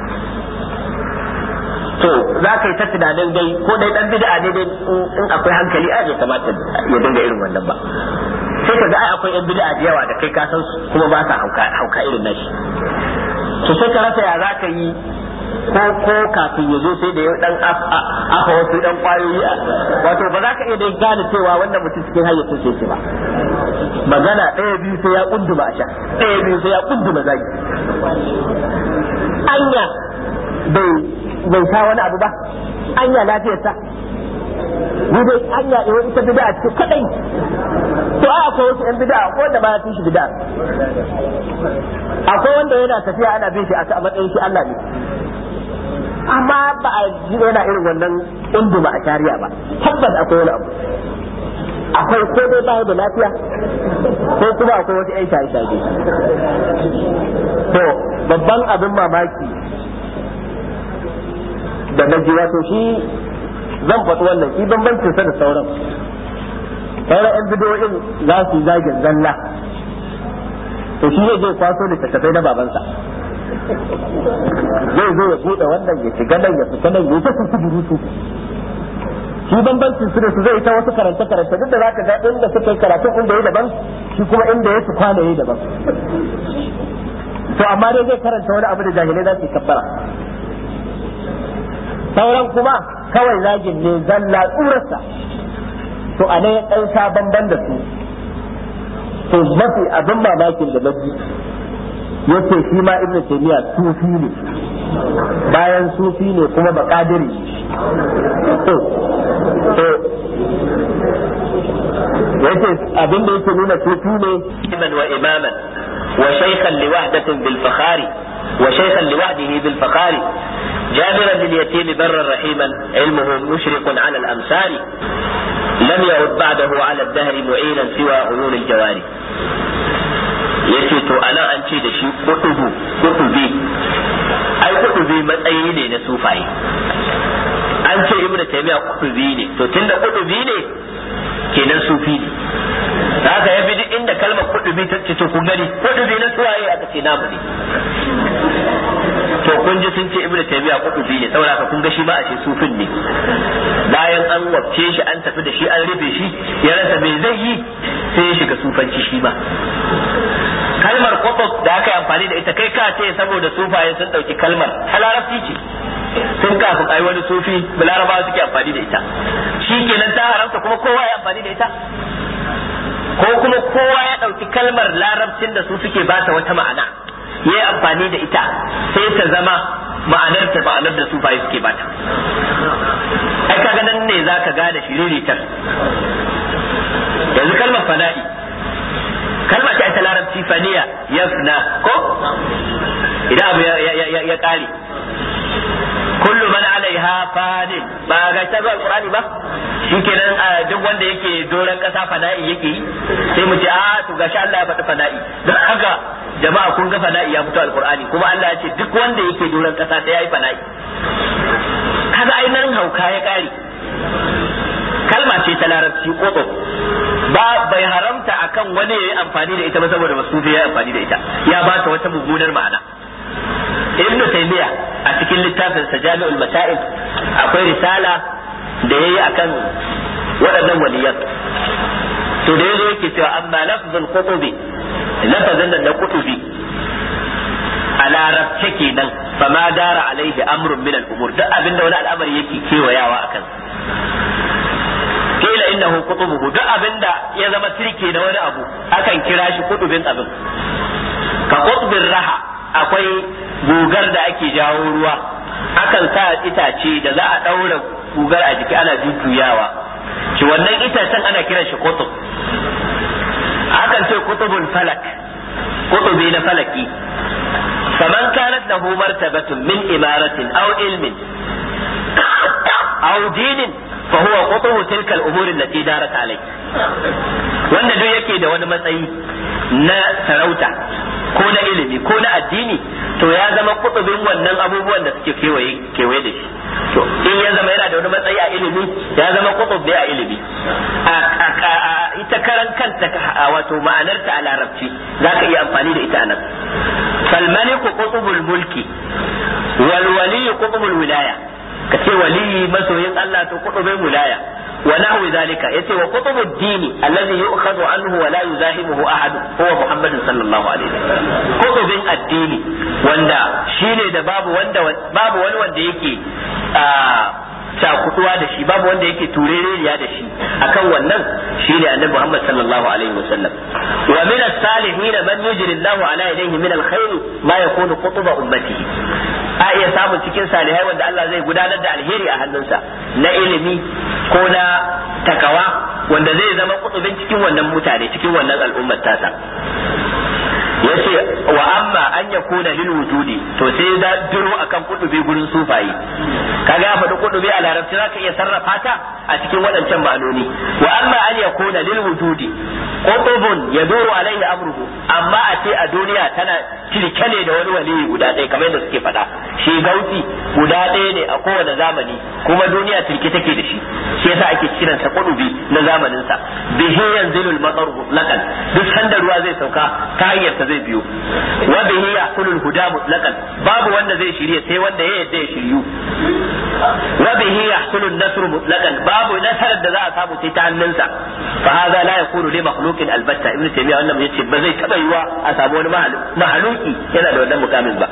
to za ka yi ta tunanin dai ko dai dan bid'a ne dai in akwai hankali a bai kamata ya dinga irin wannan ba. Sai ka ga ai akwai yan bid'a da yawa da kai ka san kuma ba sa hauka irin nashi, to sai ka rasa ya za ka yi ko kafin ya zo sai da ya dan aka wasu dan kwayoyi, wato ba za ka iya dai gane cewa wannan mutum cikin hayyacin sai ba. Magana ɗaya biyu sai ya kunduma a sha, ɗaya biyu sai ya kunduma zagi. Anya bai sa wani abu ba, anya lafiyarsa ni dai anya ita bid'a ce kadai. To akwai wasu yan bid'a ko wanda ba ya fi shi bid'a, akwai wanda yana tafiya ana bin shi a matsayin shi Allah ne, amma ba a ji yana irin wannan unduma a shari'a ba. Tabbas akwai wani abu, akwai ko dai ba da lafiya ko kuma akwai wasu yan shaye-shaye. To babban abin mamaki da na ji, wato shi zan faɗi wannan shi bambancin sa da sauran yan bidiyoyin za su zagin zalla, to shi zai kwaso littattafai na babansa, zai zo ya buɗe wannan ya shiga nan ya fita nan ya ta su durutu. Shi bambancin su da su zai ta wasu karance duk da zaka ga inda suka yi karatun inda yayi daban, shi kuma inda ya su kwana yayi daban. To amma dai zai karanta wani abu da jahilai za su yi kabbara, sauran kuma kawai zagin ne zalla tsurarsa. To a ne ɗan sha bamban da su. To mafi abin mamakin da naji yace shi ma Ibn Taymiyyah sufi ne, bayan sufi ne kuma baƙadiri. yace abin da yake nuna sufi ne wa imaman wa shaykhan li wahdatin bil fakhari wa shaykhan li wahdihi bil fakhari جابرا لليتيم برا رحيما علمه مشرق على الأمثال لم يعد بعده على الدهر معينا سوى عيون الجواري. yace to ana an ce da shi kutubi ai kutubi matsayi ne na sufaye, an ce Ibn Taymiyyah kutubi ne, to tunda kutubi ne kenan sufi ne. haka ya bi duk inda kalmar kutubi ta ce to kun gani kutubi na suwaye aka ce namu ne. to kun ji sun ce ibnu taymiya kutubi ne saboda kun ga shi ma ashe sufin ne bayan an wabce shi an tafi da shi an rufe shi ya rasa me zai yi sai ya shiga sufanci shi ba. Kalmar qutub da aka yi amfani da ita kai ka ce saboda sufaye sun dauki kalmar ta larabci ce sun kafin ai wani sufi larabawa suke amfani da ita shi kenan ta haramta kuma kowa ya amfani da ita ko kuma kowa ya dauki kalmar larabcin da su suke ba ta wata ma'ana yayi amfani da ita sai ta zama ma'anar da sufaye suke bata. Ai kaga nan ne zaka gane shiriritar. Yanzu kalmar fana'i kalma ce ta larabci faniya yafna ko idan abu ya kare kullu man alaiha fadil ba ga ta zuwa alqur'ani ba shikenan duk wanda yake doran kasa fana'i yake yi sai mu ce to gashi Allah ya faɗi fana'i dan haka jama'a kun ga fana'i ya fito alqur'ani kuma Allah ya ce duk wanda yake doran kasa sai yayi fana'i kaga ainihin hauka ya kare kalma ce ta larabci koto ba bai haramta akan wani yayi amfani da ita ba saboda masufi yayi amfani da ita ya ba ta wata mummunar ma'ana. Ibn Taymiyyah a cikin littafin sa Jami'ul Masail akwai risala da yayi akan waɗannan waliyan to da yazo yake cewa amma lafzul qutubi lafazin da qutubi a larabce kenan fa ma dara alaihi amrun min al-umur duk abinda wani al'amari yake kewayawa akan kila innahu qutubuhu duk abinda ya zama tirke da wani abu akan kira shi qutubin abin ka qutbin raha akwai gugar da ake jawo ruwa akan sa itace da za a daura gugar a jiki ana jujjuyawa shi wannan itacen ana kiran shi qutub akan ce qutubul falak qutubi na falaki faman kanat lahu martabatun min imaratin aw ilmin aw dinin fa huwa qutubu tilka al-umur allati darat alayhi wanda duk yake da wani matsayi na sarauta ko na ilimi ko na addini to ya zama kutubin wannan abubuwan da suke kewaye da shi to in ya zama yana da wani matsayi a ilimi ya zama kutub da a ilimi ita karan kanta wato ma'anarta a larabci zaka iya amfani da ita anan fal maliku qutubul mulki wal wali qutubul wilaya kace wali masoyin Allah to qutubul wilaya ونحو ذلك يتي وقطب الدين الذي يؤخذ عنه ولا يزاحمه أحد هو محمد صلى الله عليه وسلم قطب الدين وندا شيني ده باب wanda yake cakuduwa da shi babu wanda yake turereniya da shi akan wannan shine annabi Muhammad sallallahu alaihi wasallam wa min as-salihin man yujri Allahu ala yadayhi min al-khair ma yakunu qutuba ummatihi a iya samun cikin salihai wanda Allah zai gudanar da alheri a hannunsa na ilimi ko na takawa wanda zai zama kutubin cikin wannan mutane cikin wannan al'ummar tasa yace wa amma an yakuna lil wujudi to sai da duro akan kutubi gurin sufayi kaga ya faɗi kutubi a larabci zaka iya sarrafa ta a cikin waɗancan ma'anoni wa amma an yakuna lil wujudi qutubun yaduru alaihi amruhu amma a ce a duniya tana tirke ne da wani wali guda ɗaya kamar yadda suke faɗa shi gauti guda ɗaya ne a kowane zamani kuma duniya tirke take da shi shi yasa ake kiransa kutubi na zamanin sa bihi yanzilul matar mutlaqan duk sanda ruwa zai sauka ta hanyar zai biyo wa bihi yahsulul huda mutlaqan babu wanda zai shirye sai wanda ya yadda ya shiryu wa bihi yahsulun nasr mutlaqan babu nasarar da za a samu sai ta hannunsa fa hadha la yakunu li makhluqin albatta ibnu taymiya wannan yace ba zai taba yiwa a samu wani mahaluki yana da wannan mukamin ba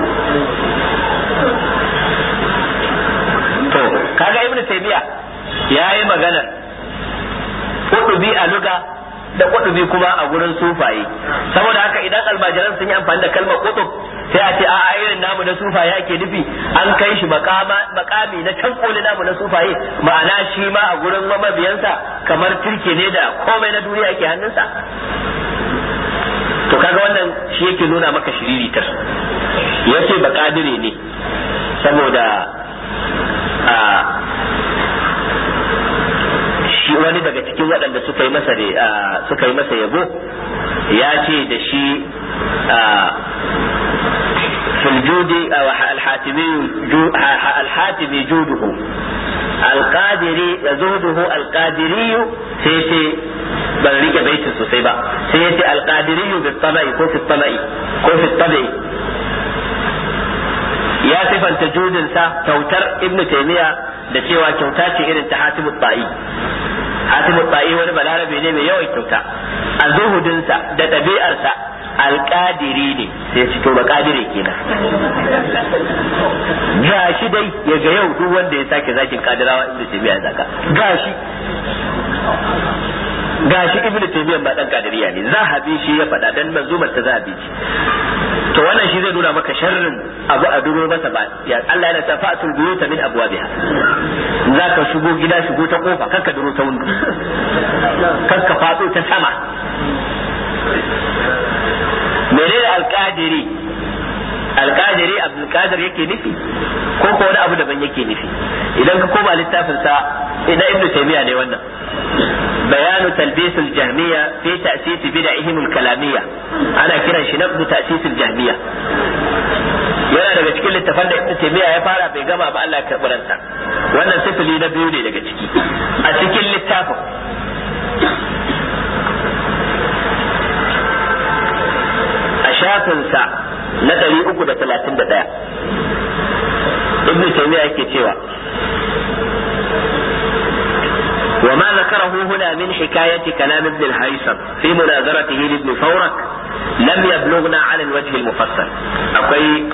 to kaga ibnu taymiya yayi magana kutubi a luga da kutubi kuma a gurin sufaye saboda haka idan almajiran sun yi amfani da kalmar kutub sai a ce a irin namu na sufaye ake nufi an kai shi makami na can koli namu na sufaye ma'ana shi ma a gurin mabiyansa kamar turke ne da komai na duniya yake hannunsa to kaga wannan shi yake nuna maka shiriritar yace bakadire ne saboda shi wani daga cikin waɗanda suka yi masa yabo ya ce da shi filjudi alhatimi juduhu alqadiri zuhuduhu alqadiriyu sai ce ban rike baitin sosai ba sai ya ce alqadiriyu bi tabai ko fi tabai ko fi tabai ya sifanta judinsa kyautar Ibn Taymiyyah da cewa kyauta ce irin ta Hatim al-Ta'i. Hatim al-Ta'i wani balarabe ne mai yawan kyauta, a zuhudinsa da ɗabi'arsa alƙadiri ne, sai su to baƙadire kenan. Gashi dai ya ga yau duk wanda ya sake zakin kadirawa Ibn Taymiyyah zaka gashi Ibn Taymiyyah ba dan kadiriya ne, Zahabi shi ya faɗa dan manzumar ta Zahabi ce. To wannan shi zai nuna maka sharrin abu a duro masa ba, ya Allah yana ta fa'atul buyuta min abwabiha, zaka shigo gida shigo ta kofa, kanka duro ta windo, kanka fado ta sama. Menene alƙadiri? Alƙadiri Abdul Qadir yake nufi ko ko wani abu daban yake nufi? Idan ka koma littafin sa ina Ibn Taymiyyah ne wannan, bayanu talbis al-jahmiyya fi ta'sis bid'ihim al-kalamiyya, ana kiran shi naqd ta'sis al-jahmiyya. Yana daga cikin littafan da Ibn Taymiyyah ya fara bai gama ba, Allah ya karɓi ransa. Wannan sifili na biyu ne daga ciki a cikin littafin. Shafinsa na 331 Ibn Taymiyyah yake cewa وما ذكره هنا من حكاية كلام ابن الهيثم في مناظرته لابن فورك لم يبلغنا عن الوجه المفصل. أقول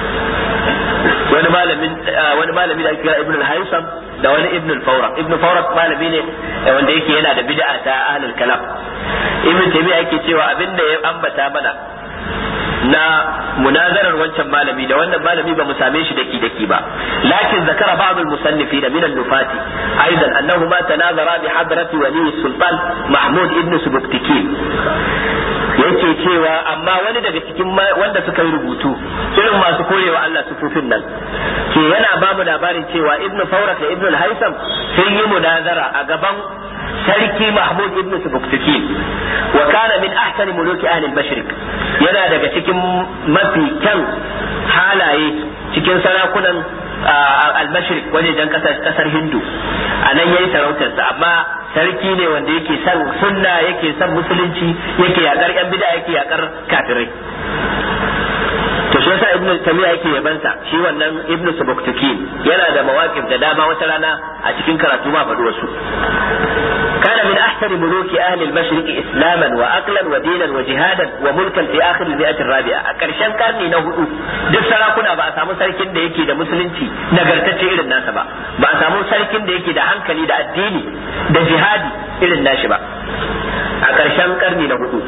wani malami da ake Ibn al-Haytham da wani Ibn al-Fawrak. Ibn al-Fawrak malami ne wanda yake yana da bid'a ta ahlul kalam. Ibn Taymiyyah yake cewa abinda ya ambata mana na munazarar wancan malami da wannan malami ba mu same shi daki ba, lakin zakara ba'd al-musannifin min al-nufati aidan annahu ma tanazara bi hadrati wali sultan Mahmud ibn Subuktikin. Yake cewa amma wani daga cikin wanda suka yi rubutu irin masu korewa Allah sufufin nan ke yana ba mu labarin cewa Ibn Fawrak da Ibn al-Haytham sun yi munazara a gaban sarki Mahmud ibn Subuktikin, wa kana min ahsani muluki ahli al-mashriq, yana daga cikin mafi kyan halaye cikin sarakunan al-mashriq wajen kasar Hindu. Anan yayi sarautarsa, amma sarki ne wanda yake son sunna, yake son musulunci, yake yakar yan bid'a, yake yakar kafirai. To shi yasa Ibn Taymiyyah yake yabansa shi wannan Ibn Subuktikin. Yana da mawaqif da dama, wata rana a cikin karatu ma faɗi wasu. كان من أحسن ملوك أهل المشرق إسلاما وأقلا ودينا وجهادا وملكا في آخر المئة الرابعة. أكرشان كارني نهدو duk sarakuna ba a samu sarkin da yake da musulunci nagartacce irin nasa ba a samu sarkin da yake da hankali da addini da jihadi irin nashi ba a ƙarshen karni na hudu.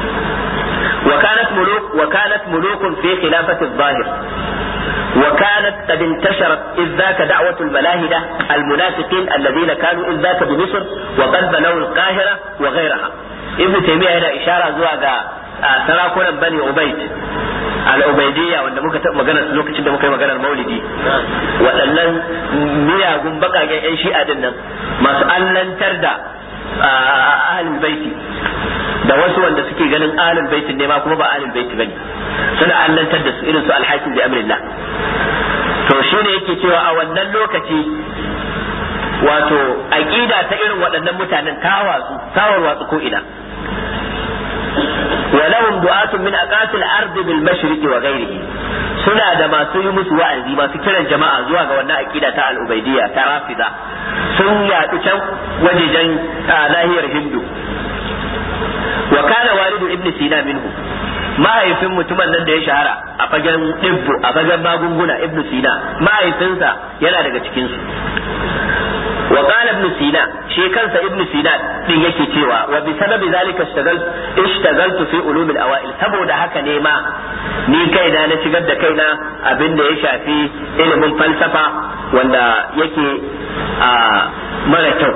وكانت ملوك في خلافة الظاهر، وكانت قد انتشرت إذ ذاك دعوة الملاهدة المنافقين الذين كانوا إذ ذاك بمصر وقد بنوا القاهرة وغيرها. ابن تيمية هنا إشارة زواج سراكنا بني عبيد al-ubaidiyya wanda muka taɓa magana lokacin da muka yi maganar maulidi, waɗannan miyagun baƙaƙen 'yan shi'a din nan masu allantar da ahlul baiti da wasu wanda suke ganin ahlul baitin ne ma kuma ba ahlul baiti bane, suna allantar da su irin su al-hakim bi amrillah. To shine yake cewa a wannan lokaci wato aqida ta irin waɗannan mutanen ta watsu ko ina. ولهم دعاة من أقاصي الأرض بالمشرق وغيره، suna da masu yi musu wa'azi, masu kiran jama'a zuwa ga wannan aqida ta al-ubaidiyya ta rafida, sun yaɗu can wajejen nahiyar Hindu. wa kana walidu ibn Sina minhu, mahaifin mutumin nan da ya shahara a fagen dibbo, a fagen magunguna, ibn Sina mahaifinsa yana daga cikin su. wa qala ibn Sina, shi kansa ibn Sina din yake cewa wa bi sababi zalika ishtagaltu fi ulum al-awail, saboda haka ne ma ni kaina na shigar da kaina abin da ya shafi ilimin falsafa wanda yake mara kyau.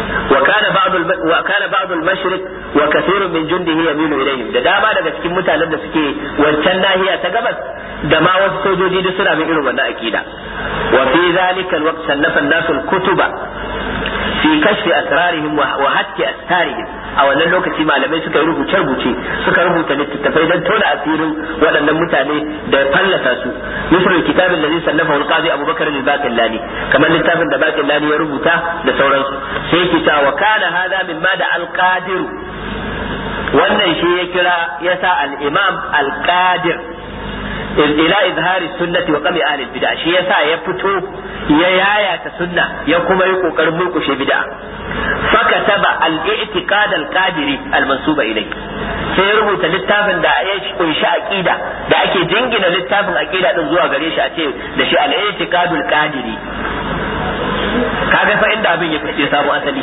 وكان بعض المشرق وكثير من جنده يميل إليهم, da dama daga cikin mutanen da suke wancan nahiya ta gabas da ma wasu sojoji duk suna bin irin wannan akida. wa fi zalika alwaqt sannafa an-nas al-kutuba fi kashfi asrarihim wa hatki astarihim, a wannan lokaci malamai suka rubuce suka rubuta littattafai don tona asirin waɗannan mutane da fallasa su. misal kitabin da zai sannafa al-qadi Abu Bakar al-Baqillani, kamar littafin da Baqillani ya rubuta da sauransu. sai kita wa kana hada mimma da al-qadir, wannan shi ya kira yasa al-imam al-qadir ila izhari sunnati wa qami ahli bid'ah shi yasa ya fito ya yayata sunna ya kuma yi kokarin murkushe bid'a fakataba al-i'tiqad al-qadiri al-mansuba ilayhi sai ya rubuta littafin da ya kunshi aqida da ake jingina littafin aqida din zuwa gare shi a ce da shi al-i'tiqad al-qadiri kaga fa inda abin ya fice samu asali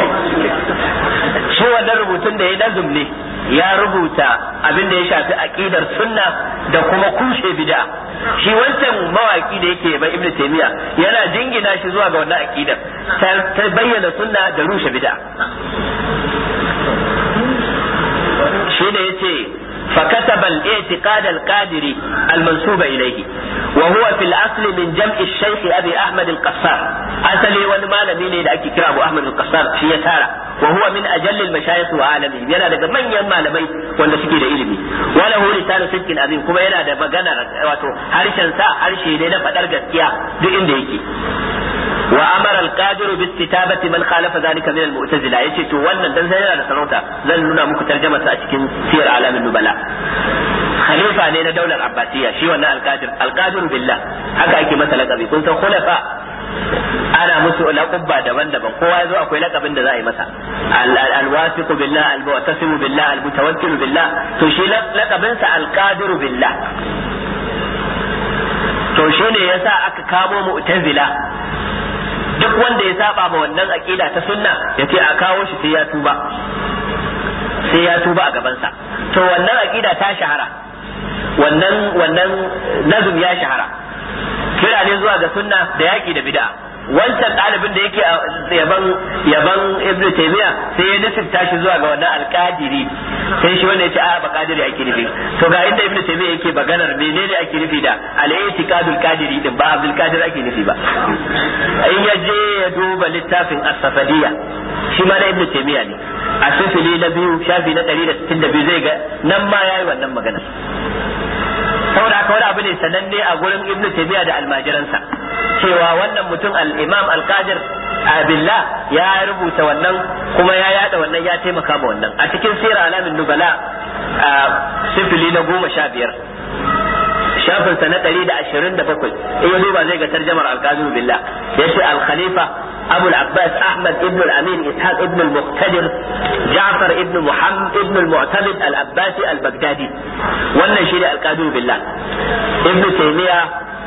shi wannan rubutun da ya nazum ne ya rubuta abin da ya shafi aqidar sunna da kuma kushe bid'a shi wancan mawaki da yake ba ibnu taymiya yana jingina shi zuwa ga wannan aqidar ta bayyana sunna da rushe bid'a shi ne yace فكتب الاعتقاد القادري المنسوب إليه وهو في الأصل من جمع الشيخ أبي أحمد القصار أصلي ونمال مين إذا أكي أبو أحمد القصار في يسارة وهو من أجل المشايخ وعالمهم ينا لك من ينمال مي وانا سكي إلمي وله لسان صدق أبين كما ينا دا بغانا هرشا سا هرشي لنا فترقى كيا دي إنديكي وأمر القادر باستتابة من خالف ذلك من المعتزلة يجي تو wannan dan sai yana da sarauta zan nuna muku tarjumar sa a cikin siyar alamin nubala khalifa ne na daular abbasiyya shi wannan alqadir billah haka ake masa laqabi kun san khulafa ana musu laqabba daban-daban kowa yazo akwai laqabin da za a yi masa alwasiq billah almu'tasim billah almutawakkil billah to shi laqabin sa alqadir billah to shine yasa aka kamo mu'tazila duk wanda ya saba ma wannan aqida ta sunna yace a kawo shi sai ya tuba a gaban sa to wannan aqida ta shahara wannan nazum ya shahara kira ne zuwa ga sunna da yaki da bid'a wancan ɗalibin da yake yaban ibnu taymiya sai ya nisibta shi zuwa ga wannan alqadiri sai shi wanda yace a ba qadiri ake nufi to ga inda ibnu taymiya yake maganar menene ake nufi da al-i'tiqadul qadiri din ba abdul qadir ake nufi ba in ya je ya duba littafin as-safadiyya shi ma na ibnu taymiya ne a sifili na biyu shafi na 162 zai ga nan ma yayi wannan magana saboda haka wani abu ne sananne a gurin ibnu taymiya da almajiransa cewa wannan mutum al-imam al-qadir billah ya rubuta wannan kuma ya yada wannan ya taimaka ma wannan a cikin sirr alamin nubala sifili na 15 shafin sa na 127 in ya duba zai ga tarjamar al-qadir billah yace al-khalifa أبو العباس أحمد ابن الأمين إسحاق ابن المقتدر جعفر ابن محمد ابن المعتمد العباسي البغدادي wannan shi ne alƙadu billah ibn taymiya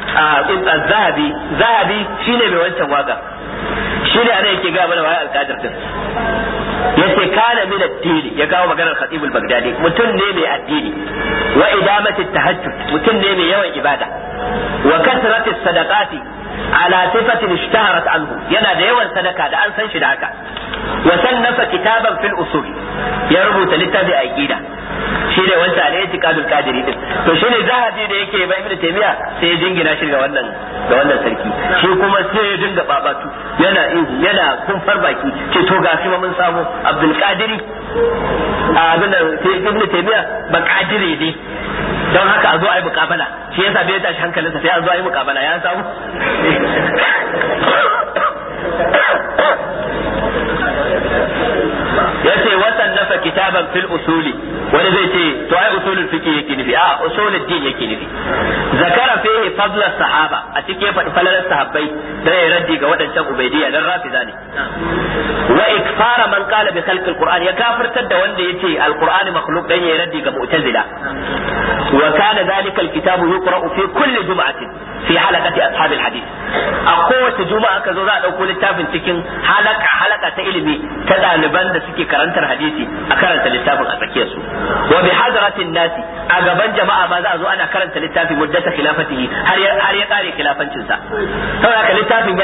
zahabi shine mai wancan waka shi ne ana yake ga mana wai alƙadir din yace kana min ad-din ya kawo maganar khatib al-baghdadi mutum ne mai addini wa idamati at-tahajjud mutum ne mai yawan ibada wa kasrati as-sadaqati ala sifatin ishtaharat anhu yana da yawan sadaka da an san shi da haka wa sannafa kitaban fil usul ya rubuta littafi a aqida shi ne wanda al-i'tiqadul qadiri din to shi ne zahabi da yake ba ibnu taymiya sai ya jingina shi ga wannan sarki shi kuma sai ya dinga babatu yana ihu yana kumfar baki ce to ga shi mun samu abdul qadiri abin da ibnu taymiya ba qadiri ne don haka a zo a yi mukabala shi yasa bai tashi hankalinsa sai a zo a yi mukabala ya samu yace watan nafa kitaban fil usuli wani zai ce to ai usulul fiqh yake nufi a usulul din yake nufi zakara fihi fadl sahaba a cikin falalar sahabbai da ya raddi ga wadancan ubaidiyya dan rafida ne wa ikfara man qala bi khalqi alquran ya kafirtar da wanda yace alqur'ani makhluq dan ya raddi ga mu'tazila wa kana dhalika alkitabu yuqra'u fi kulli jum'atin fi halaqati ashab alhadith a kowace juma'a ka zo za a dauko littafin cikin halaka ta ilimi ta ɗaliban da suke karantar hadisi a karanta littafin a tsakiyar su wa bi hadratin nasi a gaban jama'a ma za a zo ana karanta littafi muddata khilafatihi har ya kare khilafancin sa saboda littafin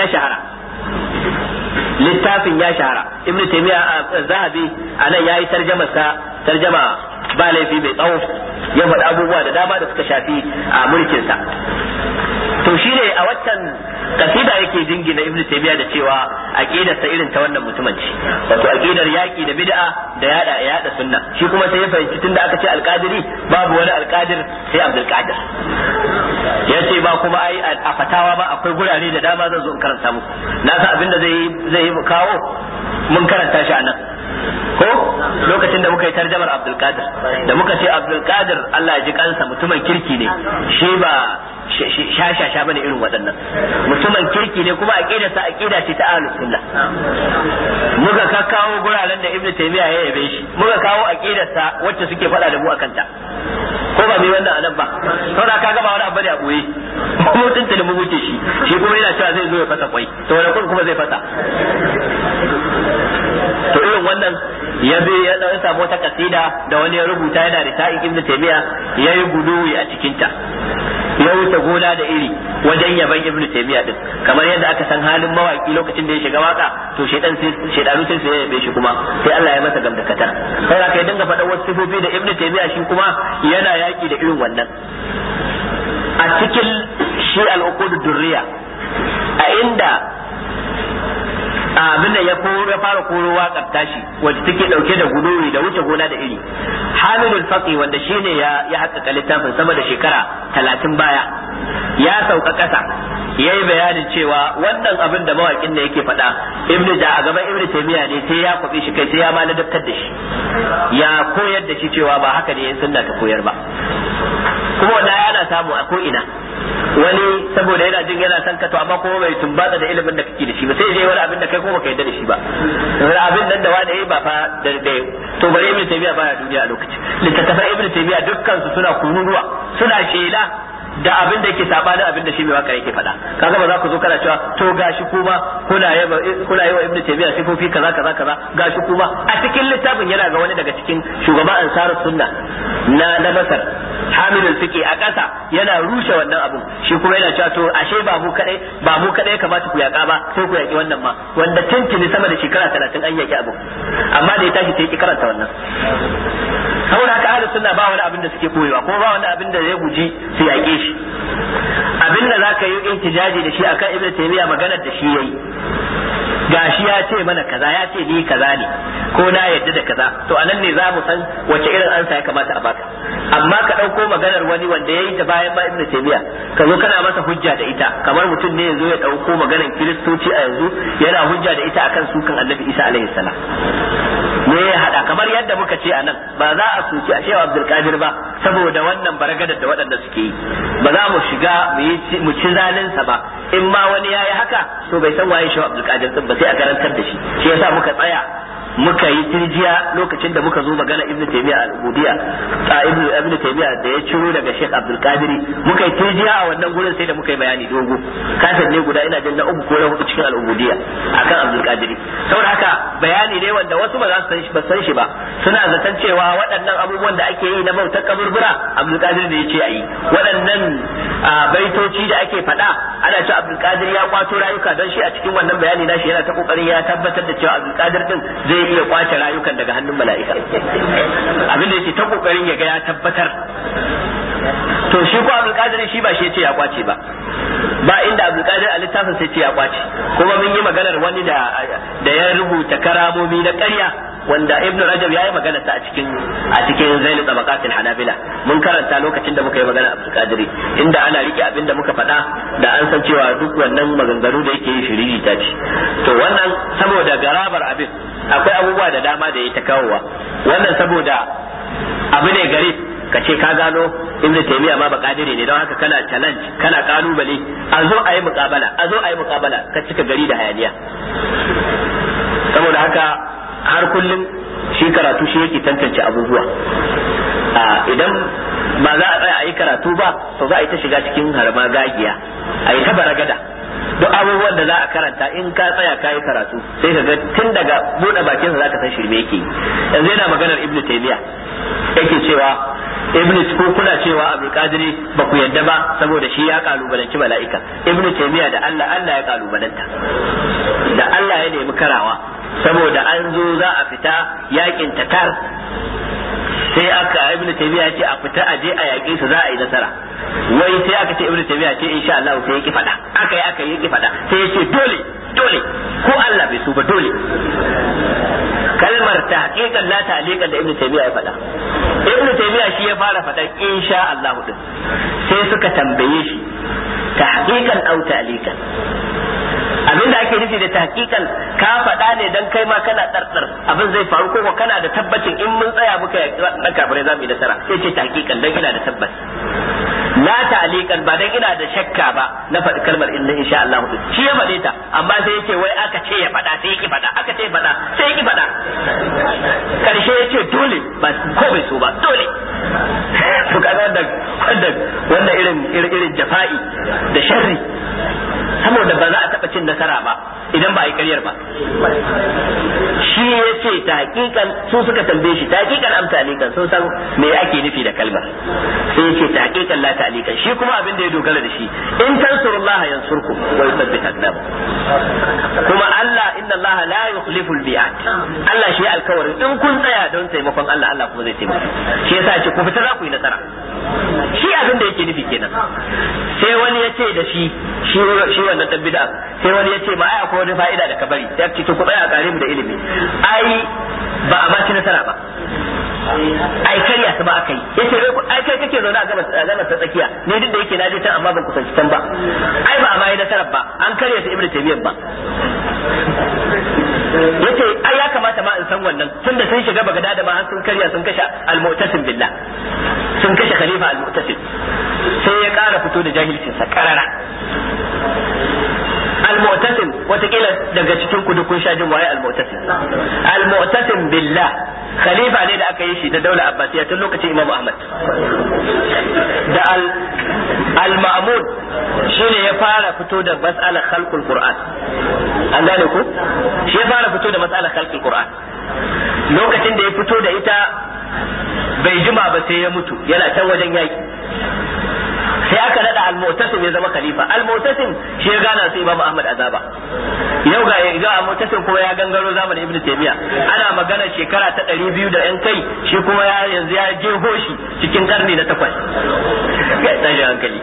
ya shahara ibnu taymiya zahabi anan yayi tarjama ba laifi mai tsawo ya faɗa abubuwa da dama da suka shafi a mulkin sa to shine a waccan kasida yake jingina ibnu taymiya da cewa aqidar sa irin ta wannan mutumin ce wato aqidar yaki da bid'a da yada sunna shi kuma sai ya fahimci tunda aka ce alqadiri babu wani alqadir sai abdul qadir yace ba kuma ai a fatawa ba akwai gurare da dama zan zo in karanta muku na san abinda zai kawo mun karanta shi anan ko lokacin da muka yi tarjamar Abdul Qadir da muka ce Abdul Qadir Allah ya ji kansa mutumin kirki ne shi ba shashasha bane irin waɗannan mutumin kirki ne kuma aqidarsa aqida ce ta ahlus sunna muka kawo guraren da Ibn Taymiyyah ya yabe shi muka kawo aqidarsa wacce suke faɗa da mu akan ta ko ba mai wannan anan ba saboda kaga ba wani abu ne a boye mu tunta da mu wuce shi kuma yana cewa zai zo ya fasa kwai to wani kuma zai fasa to irin wannan ya bi ya samu wata kasida da wani ya rubuta yana da ta'in Ibn Taymiyyah yayi guduwi a cikin ta ya wuce gona da iri wajen yaban Ibn Taymiyyah din kamar yadda aka san halin mawaki lokacin da ya shiga waka to shedanu sai su yabe shi kuma sai Allah ya masa gamdakatar sai aka yi dinga faɗa wasu sifofi da Ibn Taymiyyah shi kuma yana yaki da irin wannan a cikin shi al-uqud durriya a inda abin da ya fara koro waƙar tashi wacce take dauke da guduri da wuce gona da iri Hamidul Faqi wanda shine ya haƙƙaƙa littafin sama da shekara 30 baya ya sauka ƙasa yayi bayanin cewa wannan abin da mawakin da yake faɗa a gaban Ibn Taymiyyah ne sai ya kwabe shi kai sai ya ma ladabtar da shi ya koyar da shi cewa ba haka ne sunna ta koyar ba kuma wannan yana samu a ko ina wani saboda yana jin yana son ka to amma kuma bai tumbatsa da ilimin da kake da shi ba sai je wani abin da kai kuma baka yarda da shi ba wani abin nan da wani yayi ba fa da to bare Ibn Taymiyyah baya duniya a lokacin littattafan Ibn Taymiyyah dukkan su suna kururuwa suna shela da abin da yake sabanin abin da shi mai waka yake faɗa kaga ba za ku zo kana cewa to gashi kuma kuna yi wa Ibn Taymiyyah sifofi kaza gashi kuma a cikin littafin yana ga wani daga cikin shugaban Ansarus Sunna na Masar Hamidul Fiqi a ƙasa yana rushe wannan abun shi kuma yana cewa to ashe ba mu kadai kamata ku yaka ba sai ku yaki wannan ma wanda tuntuni sama da shekara 30 an yaki abun amma da ya tashi sai ki karanta wannan saboda haka ahlus sunna ba wani abin da suke koyewa kuma ba wani abin da zai guji su yaƙe shi abin da zaka yi intijaji da shi akan Ibn Taymiyyah maganar da shi yayi gashi ya ce mana kaza ya ce ni kaza ne ko na yadda da kaza to anan ne za mu san wace irin ansa ya kamata a baka amma ka dauko maganar wani wanda yayi ta bayan ba Ibn Taymiyyah ka zo kana masa hujja da ita kamar mutum ne yazo ya dauko maganar kiristoci a yanzu yana hujja da ita akan sukan Annabi Isa alaihi salam me ya hada kamar yadda muka ce anan ba za a soki a Shehu Abdul Qadir ba saboda wannan baragadar da waɗanda suke yi ba za mu shiga mu ci zalinsa ba in ma wani yayi haka to bai san waye Shehu Abdul Qadir din ba sai a karantar da shi yasa muka tsaya muka yi tirjiya lokacin da muka zo magana Ibn Taymiyyah al-Ubudiyya Ibn Taymiyyah da ya ciro daga Sheikh Abdul Qadir muka yi tirjiya a wannan gurin sai da muka yi bayani dogo kasar ne guda ina jin na uku ko na hudu cikin al-Ubudiyya akan Abdul Qadir saboda haka bayani ne wanda wasu ba za su san shi ba suna zaton cewa waɗannan abubuwan da ake yi na bautar kaburbura Abdul Qadir ne yace ayi waɗannan baitoci da ake faɗa ana cewa Abdul Qadir ya kwato rayuka don shi a cikin wannan bayani nashi yana ta kokarin ya tabbatar da cewa Abdul Qadir din zai iya kwace rayukan daga hannun mala'ika abin da yake ta kokarin ya ga ya tabbatar to shi ko Abdul Qadir shi ba shi yace ya kwace ba inda Abdul Qadir a littafin sai ce ya kwace kuma mun yi maganar wani da ya rubuta karamomi na ƙarya wanda Ibn Rajab ya yi magana ta a cikin Zail Tabaqatul Hanabila mun karanta lokacin da muka yi magana Abdul Qadir inda ana rike abin da muka faɗa da an san cewa duk wannan maganganu da yake yi shiriri ta ce to wannan saboda garabar abin akwai abubuwa da dama da ya ta kawowa wannan saboda abu ne gare ka ce ka gano Ibn Taymiyyah ma ba kadiri ne don haka kana challenge kana kalubale a zo a yi muqabala ka cika gari da hayaniya saboda haka har kullum shi karatu shi yake tantance abubuwa idan ba za a tsaya a yi karatu ba to za a yi ta shiga cikin harma gagiya a yi ta baragada duk abubuwan da za a karanta in ka tsaya ka yi karatu sai ka ga tun daga buɗe bakinsa za ka san shirme yake yanzu yana maganar Ibn Taymiyyah yake cewa ko kuna cewa Abdul Qadir ba ku yadda ba saboda shi ya kalubalanci mala'ika Ibn Taymiyyah da Allah ya kalubalanta da Allah ya nemi karawa saboda an zo za a fita yakin Tatar sai aka Ibn Taymiyyah ce a fita aje a yaƙe su za a yi nasara wai sai aka ce Ibn Taymiyyah ce insha Allah sai yake fada aka yi fada sai ya ce dole ko Allah bai so ba dole kalmar tahqiqan la ta'liqan da Ibn Taymiyyah ya fada Ibn Taymiyyah shi ya fara fada insha Allah din sai suka tambaye shi tahqiqan aw ta'liqan a abinda ake nufi da tahqiqan ka faɗa ne dan kai ma kana tsartsar abin zai faru ko kana da tabbacin in mun tsaya muka na kafirai za mu yi nasara sai ce tahqiqan dan ina da tabbas la ta'liqan ba dan ina da shakka ba na faɗi kalmar inna insha Allah shi ya faɗe ta amma sai yace wai aka ce ya faɗa sai yake faɗa aka ce faɗa sai yake faɗa karshe yace dole ba ko bai so ba dole to kaga wanda irin jafa'i da sharri saboda ba za a taɓa cin nasara ba idan ba a yi ƙaryar ba shi ya ce ta hakikan su suka tambaye shi ta hakikan amsa alikan sun san me ake nufi da kalmar sai ya ce ta hakikan la ta alikan shi kuma abin da ya dogara da shi in tansurullah yansurkum wa yuthabbit aqdam kuma Allah inna Allah la yukhlifu al-bi'at Allah shi alkawarin in kun tsaya don taimakon Allah kuma zai taimaka shi yasa ce ku fita za ku yi nasara shi abin da yake nufi kenan sai wani ya ce da shi wannan dan bid'a sai wani ya ce ba ai akwai wani fa'ida da ka bari sai ce to ku tsaya kare mu da ilimi ai ba a ba ci nasara ba ai kariya ta ba akai yace ai kai kake zaune a gabas ta tsakiya ni duk da yake na je can amma ban kusanci can ba ai ba a ma yi nasara ba an kariya ta ibnu taymiyyah ba yace ai ya kamata ma in san wannan tunda sun shiga bagada da ma har sun karya sun kashe al-mu'tasim billah sun kashe khalifa al-mu'tasim sai ya kara fito da jahilcin sa karara al-mu'tasim watakila daga cikin ku duk kun sha jin waye al-mu'tasim billah khalifa ne da aka yi shi da daular abbasiya tun lokacin Imam Ahmad da al-ma'mun shine ya fara fito da mas'alar khalqul qur'an an gane ku shi ya fara fito da mas'alar khalqul qur'an lokacin da ya fito da ita bai jima ba sai ya mutu yana can wajen yaki sai aka nada al-mu'tasim ya zama khalifa al-mu'tasim shi ya gana sai Imam Ahmad azaba yau ga al-mu'tasim kuma ya gangaro zamanin Ibn Taymiyyah ana magana shekara ta 200 da yan kai shi kuma yanzu ya je hoshi cikin karni na 8 ga tashi hankali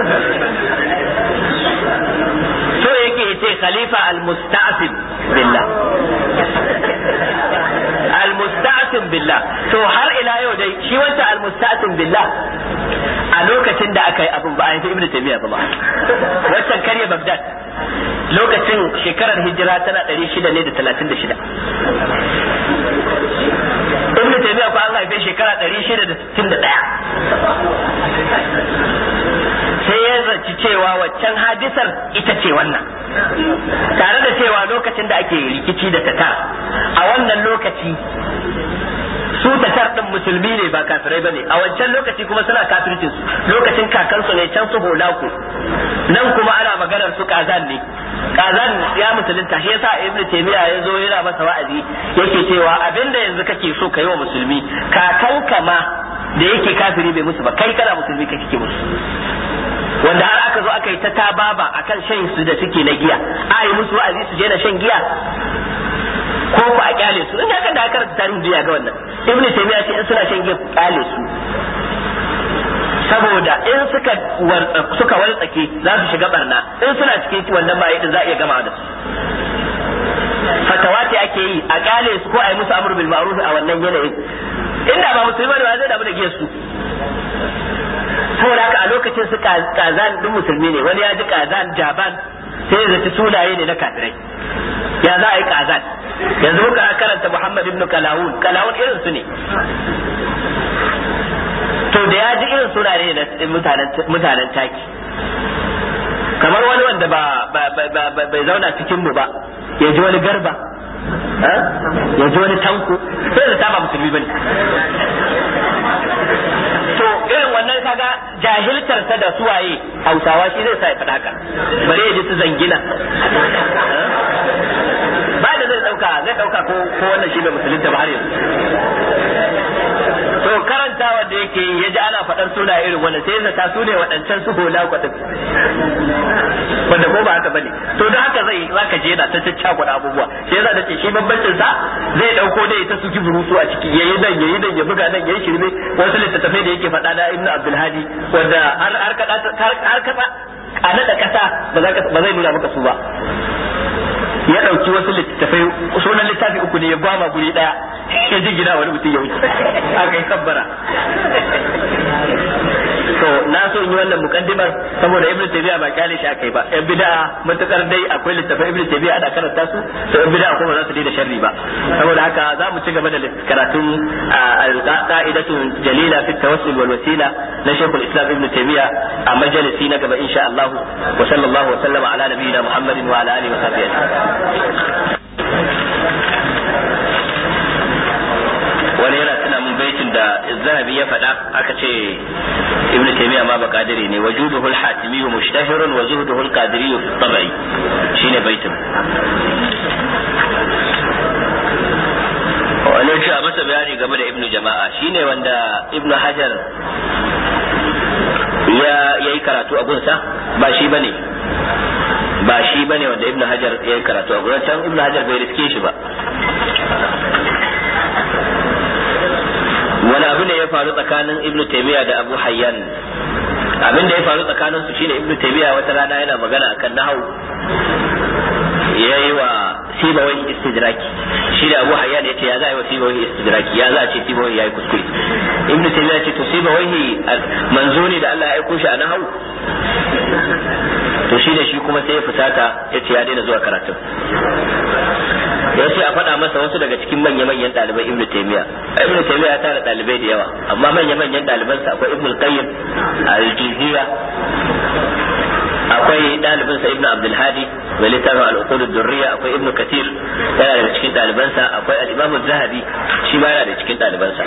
so yake yace khalifa al-musta'sim billah al-musta'sim billah to har ila yau dai shi wanda al-musta'sim billah a lokacin da aka yi abin ba a yanzu Ibn Taymiyyah ba wancan karya Baghdad lokacin shekarar hijira tana 636 Ibn Taymiyyah ko an haife shekara 661 sai ya zaci cewa waccan hadisar ita ce wannan tare da cewa lokacin da ake rikici da Tatar a wannan lokaci su Tatar din musulmi ne ba kafirai bane a wancan lokaci kuma suna kafircin su lokacin kakansu ne can su Holaku nan kuma ana maganar su Kazan ne Kazan ya musulunta shi yasa Ibn Taymiyyah ya zo yana masa wa'azi yake cewa abinda yanzu kake so kai wa musulmi kakanka ma da yake kafiri bai musu ba kai kana musulmi kake musu wanda har aka zo aka yi ta tababa akan shan su da suke na giya a yi musu wa'azi su je na shan giya ko ku a kyale su in haka da aka karanta tarihin duniya ga wannan Ibn Taymiyyah ce in suna shan giya kyale su saboda in suka wartsake za su shiga barna in suna cikin wannan bayi din za a iya gama da su fatawa ce ake yi a kyale su ko a yi musu amru bil ma'ruf a wannan yanayin inda ba musulmi ne ba zai damu da giyar su saboda haka a lokacin su Kazan din musulmi ne wani ya ji Kazan Jaban sai ya zaci sunaye ne na kafirai ya za a yi Kazan yanzu muka karanta Muhammad ibn Kalawun irin su ne to da ya ji irin sunaye ne na mutanen taki kamar wani wanda bai zauna cikin mu ba ya ji wani Garba ya ji wani Tanko sai da ba musulmi bane to irin wannan kaga jahiltar sa da suwaye Hausawa shi zai sa ya faɗa ka bare ya ji su Zangina ba da zai dauka ko wannan shi bai musulunta ba har yanzu to karantawa da yake ya ji ana faɗar suna irin wannan sai zata su ne waɗancan su hola kwaɗin wanda ko ba haka bane to da haka zaka je da ta caccakuɗa abubuwa sai yasa dace shi bambancin sa zai dauko dai ta suki burusu a ciki yayi nan ya buga nan yayi shirme wasu littattafai da yake faɗa da Ibn Abdul Hadi wanda har kada a nada kasa ba zai nuna maka su ba ya dauki wasu littattafai sunan littafi uku ne ya gwama guri daya ya ji gida wani mutum ya wuce aka yi kabbara to na so in yi wannan mukaddimar saboda ibnu taymiya ba kyale shi akai ba yan bid'a mutakar dai akwai littafin ibnu taymiya ana karanta su to yan bid'a kuma za su daina sharri ba saboda haka za mu ci gaba da karatun al-qa'idatu jalila fi tawassul wal wasila na shaykhul islam ibnu taymiya a majalisi na gaba insha Allah wa sallallahu wa sallama ala nabiyyina muhammadin wa ala alihi wa sahbihi wani yana tuna mun baitin da zahabi ya faɗa aka ce ibn taymiya ma ba kadiri ne wajuduhu al-hatimi mushtahirun wa zuhduhu al-qadiri fi tabai shine baitin wani ce a masa bayani game da ibnu jama'a shine wanda ibnu hajar ya yi karatu a gunsa ba shi bane wanda ibnu hajar ya yi karatu a gunsa can ibnu hajar bai riske shi ba wani abu ne ya faru tsakanin ibnu taymiya da abu hayyan abin da ya faru tsakanin su shine ibnu taymiya wata rana yana magana akan nahwu yayi wa sibawai istidraki shi da abu hayyan yace ya za yi wa sibawai istidraki ya za a ce sibawai yayi kuskure ibnu taymiya ce to sibawai manzo ne da Allah ya aiko shi a nahwu to shi da shi kuma sai ya fusata yace ya daina zuwa karatu ya ce a faɗa masa wasu daga cikin manya-manyan ɗaliban ibnu taymiya ya tara ɗalibai da yawa amma manya-manyan ɗalibansa akwai ibnu qayyim al-juziyya akwai ɗalibinsa ibnu abdul hadi mai littafin al-uqud ad-durriya akwai ibnu kathir yana daga cikin ɗalibansa akwai al-imam az-zahabi shi ma yana daga cikin ɗalibansa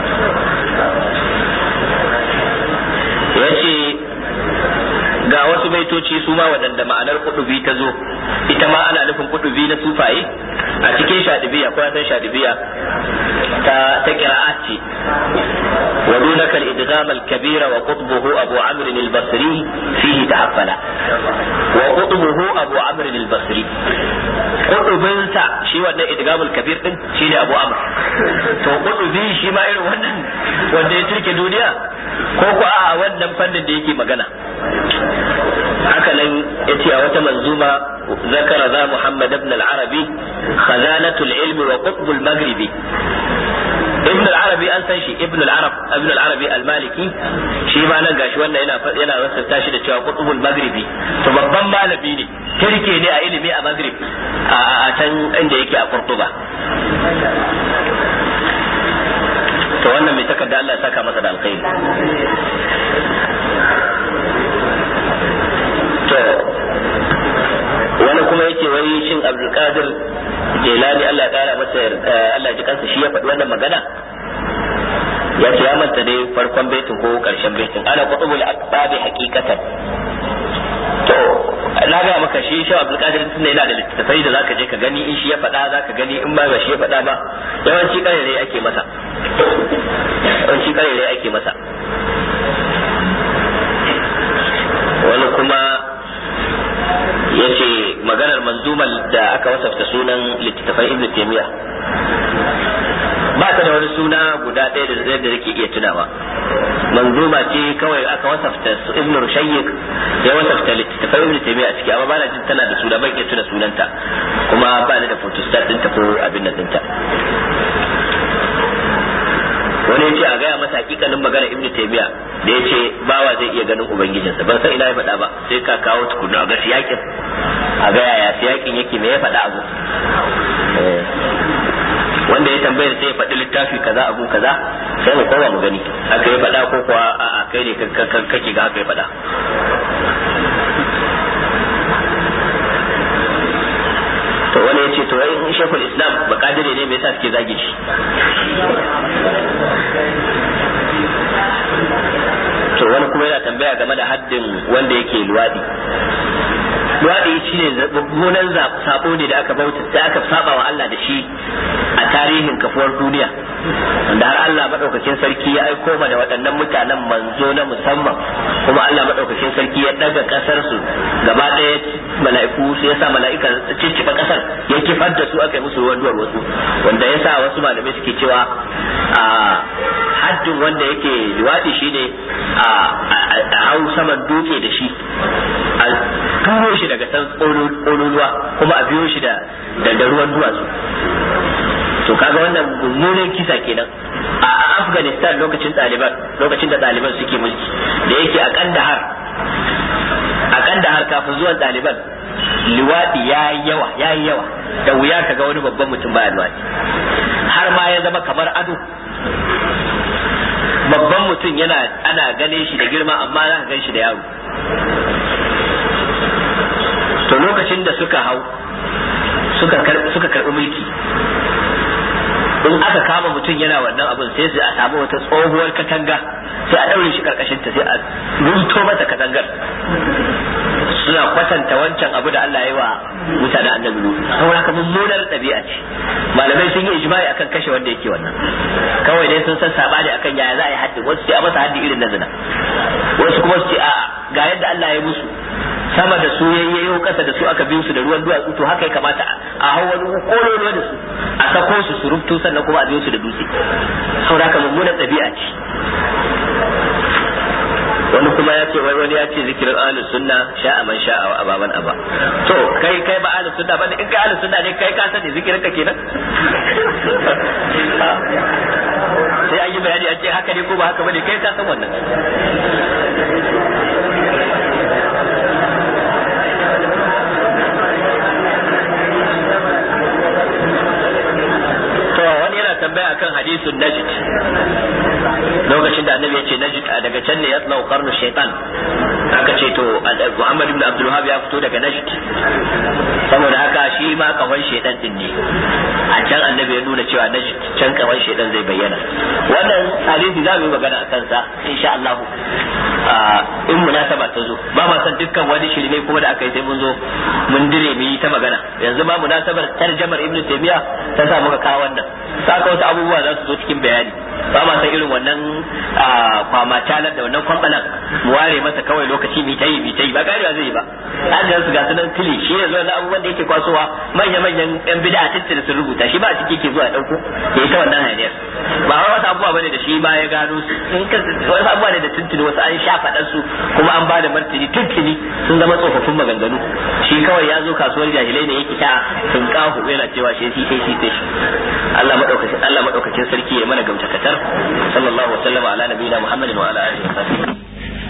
yace ga wasu baitoci su ma waɗanda ma'anar kudubi ta zo ita ma ana nufin kudubi na sufaye a cikin shadibiya ko san shadibiya ta qira'at ce wa dunaka al-idgham al-kabira wa qutbuhu abu amr al-basri fihi tahaffala wa qutbuhu abu amr al-basri kudubin sa shi wannan idgham al-kabir din shine abu amr to kudubi shi ma irin wannan wanda ya turke duniya ko ko a wannan fannin da yake magana haka nan yace a wata manzuma zakara za Muhammad ibn al-Arabi khazanatul ilm wa qutb al-maghribi ibn al-Arabi an san shi ibn al-Arabi al-Maliki shi ma nan gashi wannan yana wasanta shi da cewa qutb al-maghribi to babban malami ne kirke ne a ilimi a Maghrib a can inda yake a Qurtuba to wannan mai takarda Allah ya saka masa da alkhairi to wani kuma yake wai shin Abdul Qadir Jilani Allah ya kara masa Allah ya ji kansa shi ya faɗi wannan magana ya ce ya manta dai farkon baitin ko karshen baitin ana qutubul aqtabi haqiqatan to na ga maka shi Abdul Qadir tunda yana da littattafai da zaka je ka gani in shi ya faɗa zaka gani in ba shi ya faɗa ba yawanci karere ake masa wani kuma yace maganar manzumal da aka wasafta sunan littattafai Ibn Taymiyyah ba ta da wani suna guda ɗaya da nake iya tunawa manzuma ce kawai aka wasafta Ibn Rushayyik ya wasafta littattafai Ibn Taymiyyah a ciki amma ba na jin tana da suna ban iya tuna sunanta kuma ba ni da photostat ɗinta ko abin nan ɗinta wani yace a gaya masa hakikanin magana Ibn Taymiyyah da yace bawa zai iya ganin ubangijinsa ban san ina ya faɗa ba sai ka kawo tukunna a ga siyakin a ga yaya siyakin yake me ya faɗa abu wanda ya tambayar sai ya faɗi littafi kaza abu kaza sai mu koma mu gani haka ya faɗa ko kuwa a kai ne kake ga haka ya faɗa to wani ya ce to wai in shekul islam ba kadire ne me yasa suke zage shi to wani kuma yana tambaya game da haddin wanda yake luwadi shi ne mummunan sabo ne da aka saba wa Allah da shi a tarihin kafuwar duniya wanda har Allah madaukakin sarki ya aiko mana waɗannan mutanen manzo na musamman kuma Allah madaukakin sarki ya daga kasar su gaba ɗaya mala'iku sai ya sa mala'ika cicciba kasar ya kifar da su aka yi musu ruwan duwar wasu wanda ya sa wasu malamai suke cewa a haddin wanda yake liwadi shine a hau saman dutse da shi a turo shi daga san ƙololuwa kuma a biyo shi da ruwan duwatsu to kaga wannan mummunan kisa kenan a Afghanistan lokacin da Taliban suke mulki da yake a Kandahar kafin zuwan Taliban liwadi yayi yawa da wuya kaga wani babban mutum baya liwadi har ma ya zama kamar ado. Babban mutum ana ganin shi da girma amma za ka gan shi da yaro. To lokacin da suka hau suka karɓi mulki, in aka kama mutum yana wannan abin sai a samu wata tsohuwar katanga sai a ɗaure shi karkashin ta sai a runto mata katangar. Suna kwatanta wancan abu da Allah ya yi wa mutane annabi Nuhu. Saboda haka mummunar ɗabi'a ce. Malamai sun yi ijma'i akan kashe wanda yake wannan. Kawai dai sun san sabani akan yaya za a yi haddi. Wasu ce a masa haddi irin na zina, wasu kuma su ce a'a ga yadda Allah ya musu, sama da su yayyayo kasa da su aka biyo su da ruwan duwatsu, to haka ya kamata a hau wani kololo da su a sako su rubtu sannan kuma a biyo su da dutse. Saboda haka mummunar ɗabi'a ce. Wani kuma ya ce wani ya ce zikirin ahlus sunna sha'a man sha'a wa ababan aba. To kai ba ahlus sunna ba, in kai ahlus sunna ne kai ka sani zikirin ka kenan. Sai an yi bayani a ce haka ne ko ba haka bane, kai ka san wannan. To wani yana tambaya akan hadisin Najd, lokacin da annabi ya ce Najd daga can ne yatlau qarnu shaytan, aka ce to Muhammad ibn Abdul Wahhab ya fito daga Najd, saboda haka shi ma kawai shaytan din ne. A can annabi ya nuna cewa Najd can kawai shaytan zai bayyana. Wannan hadisi za mu yi magana a kansa insha Allah in munasaba ta zo. Ba ma san dukkan wani shirme kuma da aka yi sai mun zo mun dire mu yi ta magana. Yanzu ma munasabar tarjamar Ibn Taymiyyah ta sa muka kawo wannan, saka wasu abubuwa za su zo cikin bayani. Ba ma san irin wannan kwamatalar da wannan kwambalan mu ware masa kawai lokaci mi ta yi ba garewa zai yi ba. An ga su ga sunan tili shi yanzu wannan abubuwan da yake kwasowa manya-manyan yan bid'a tattara sun rubuta shi ba a ciki ke zuwa dauko ya ta wannan haniyar. Ba wasu abubuwa bane da shi ba ya gano su, in ka wasu abubuwa ne da tuntuni wasu an sha faɗan su kuma an ba da martini tuntuni sun zama tsofaffin maganganu. Shi kawai ya zo kasuwar jahilai ne yake ta tunkahu yana cewa shi sai Allah madaukakin sarki ya mana gamtakatar. Sallallahu alaihi wa sallam ala nabiyina Muhammadin wa ala alihi wa sahbihi.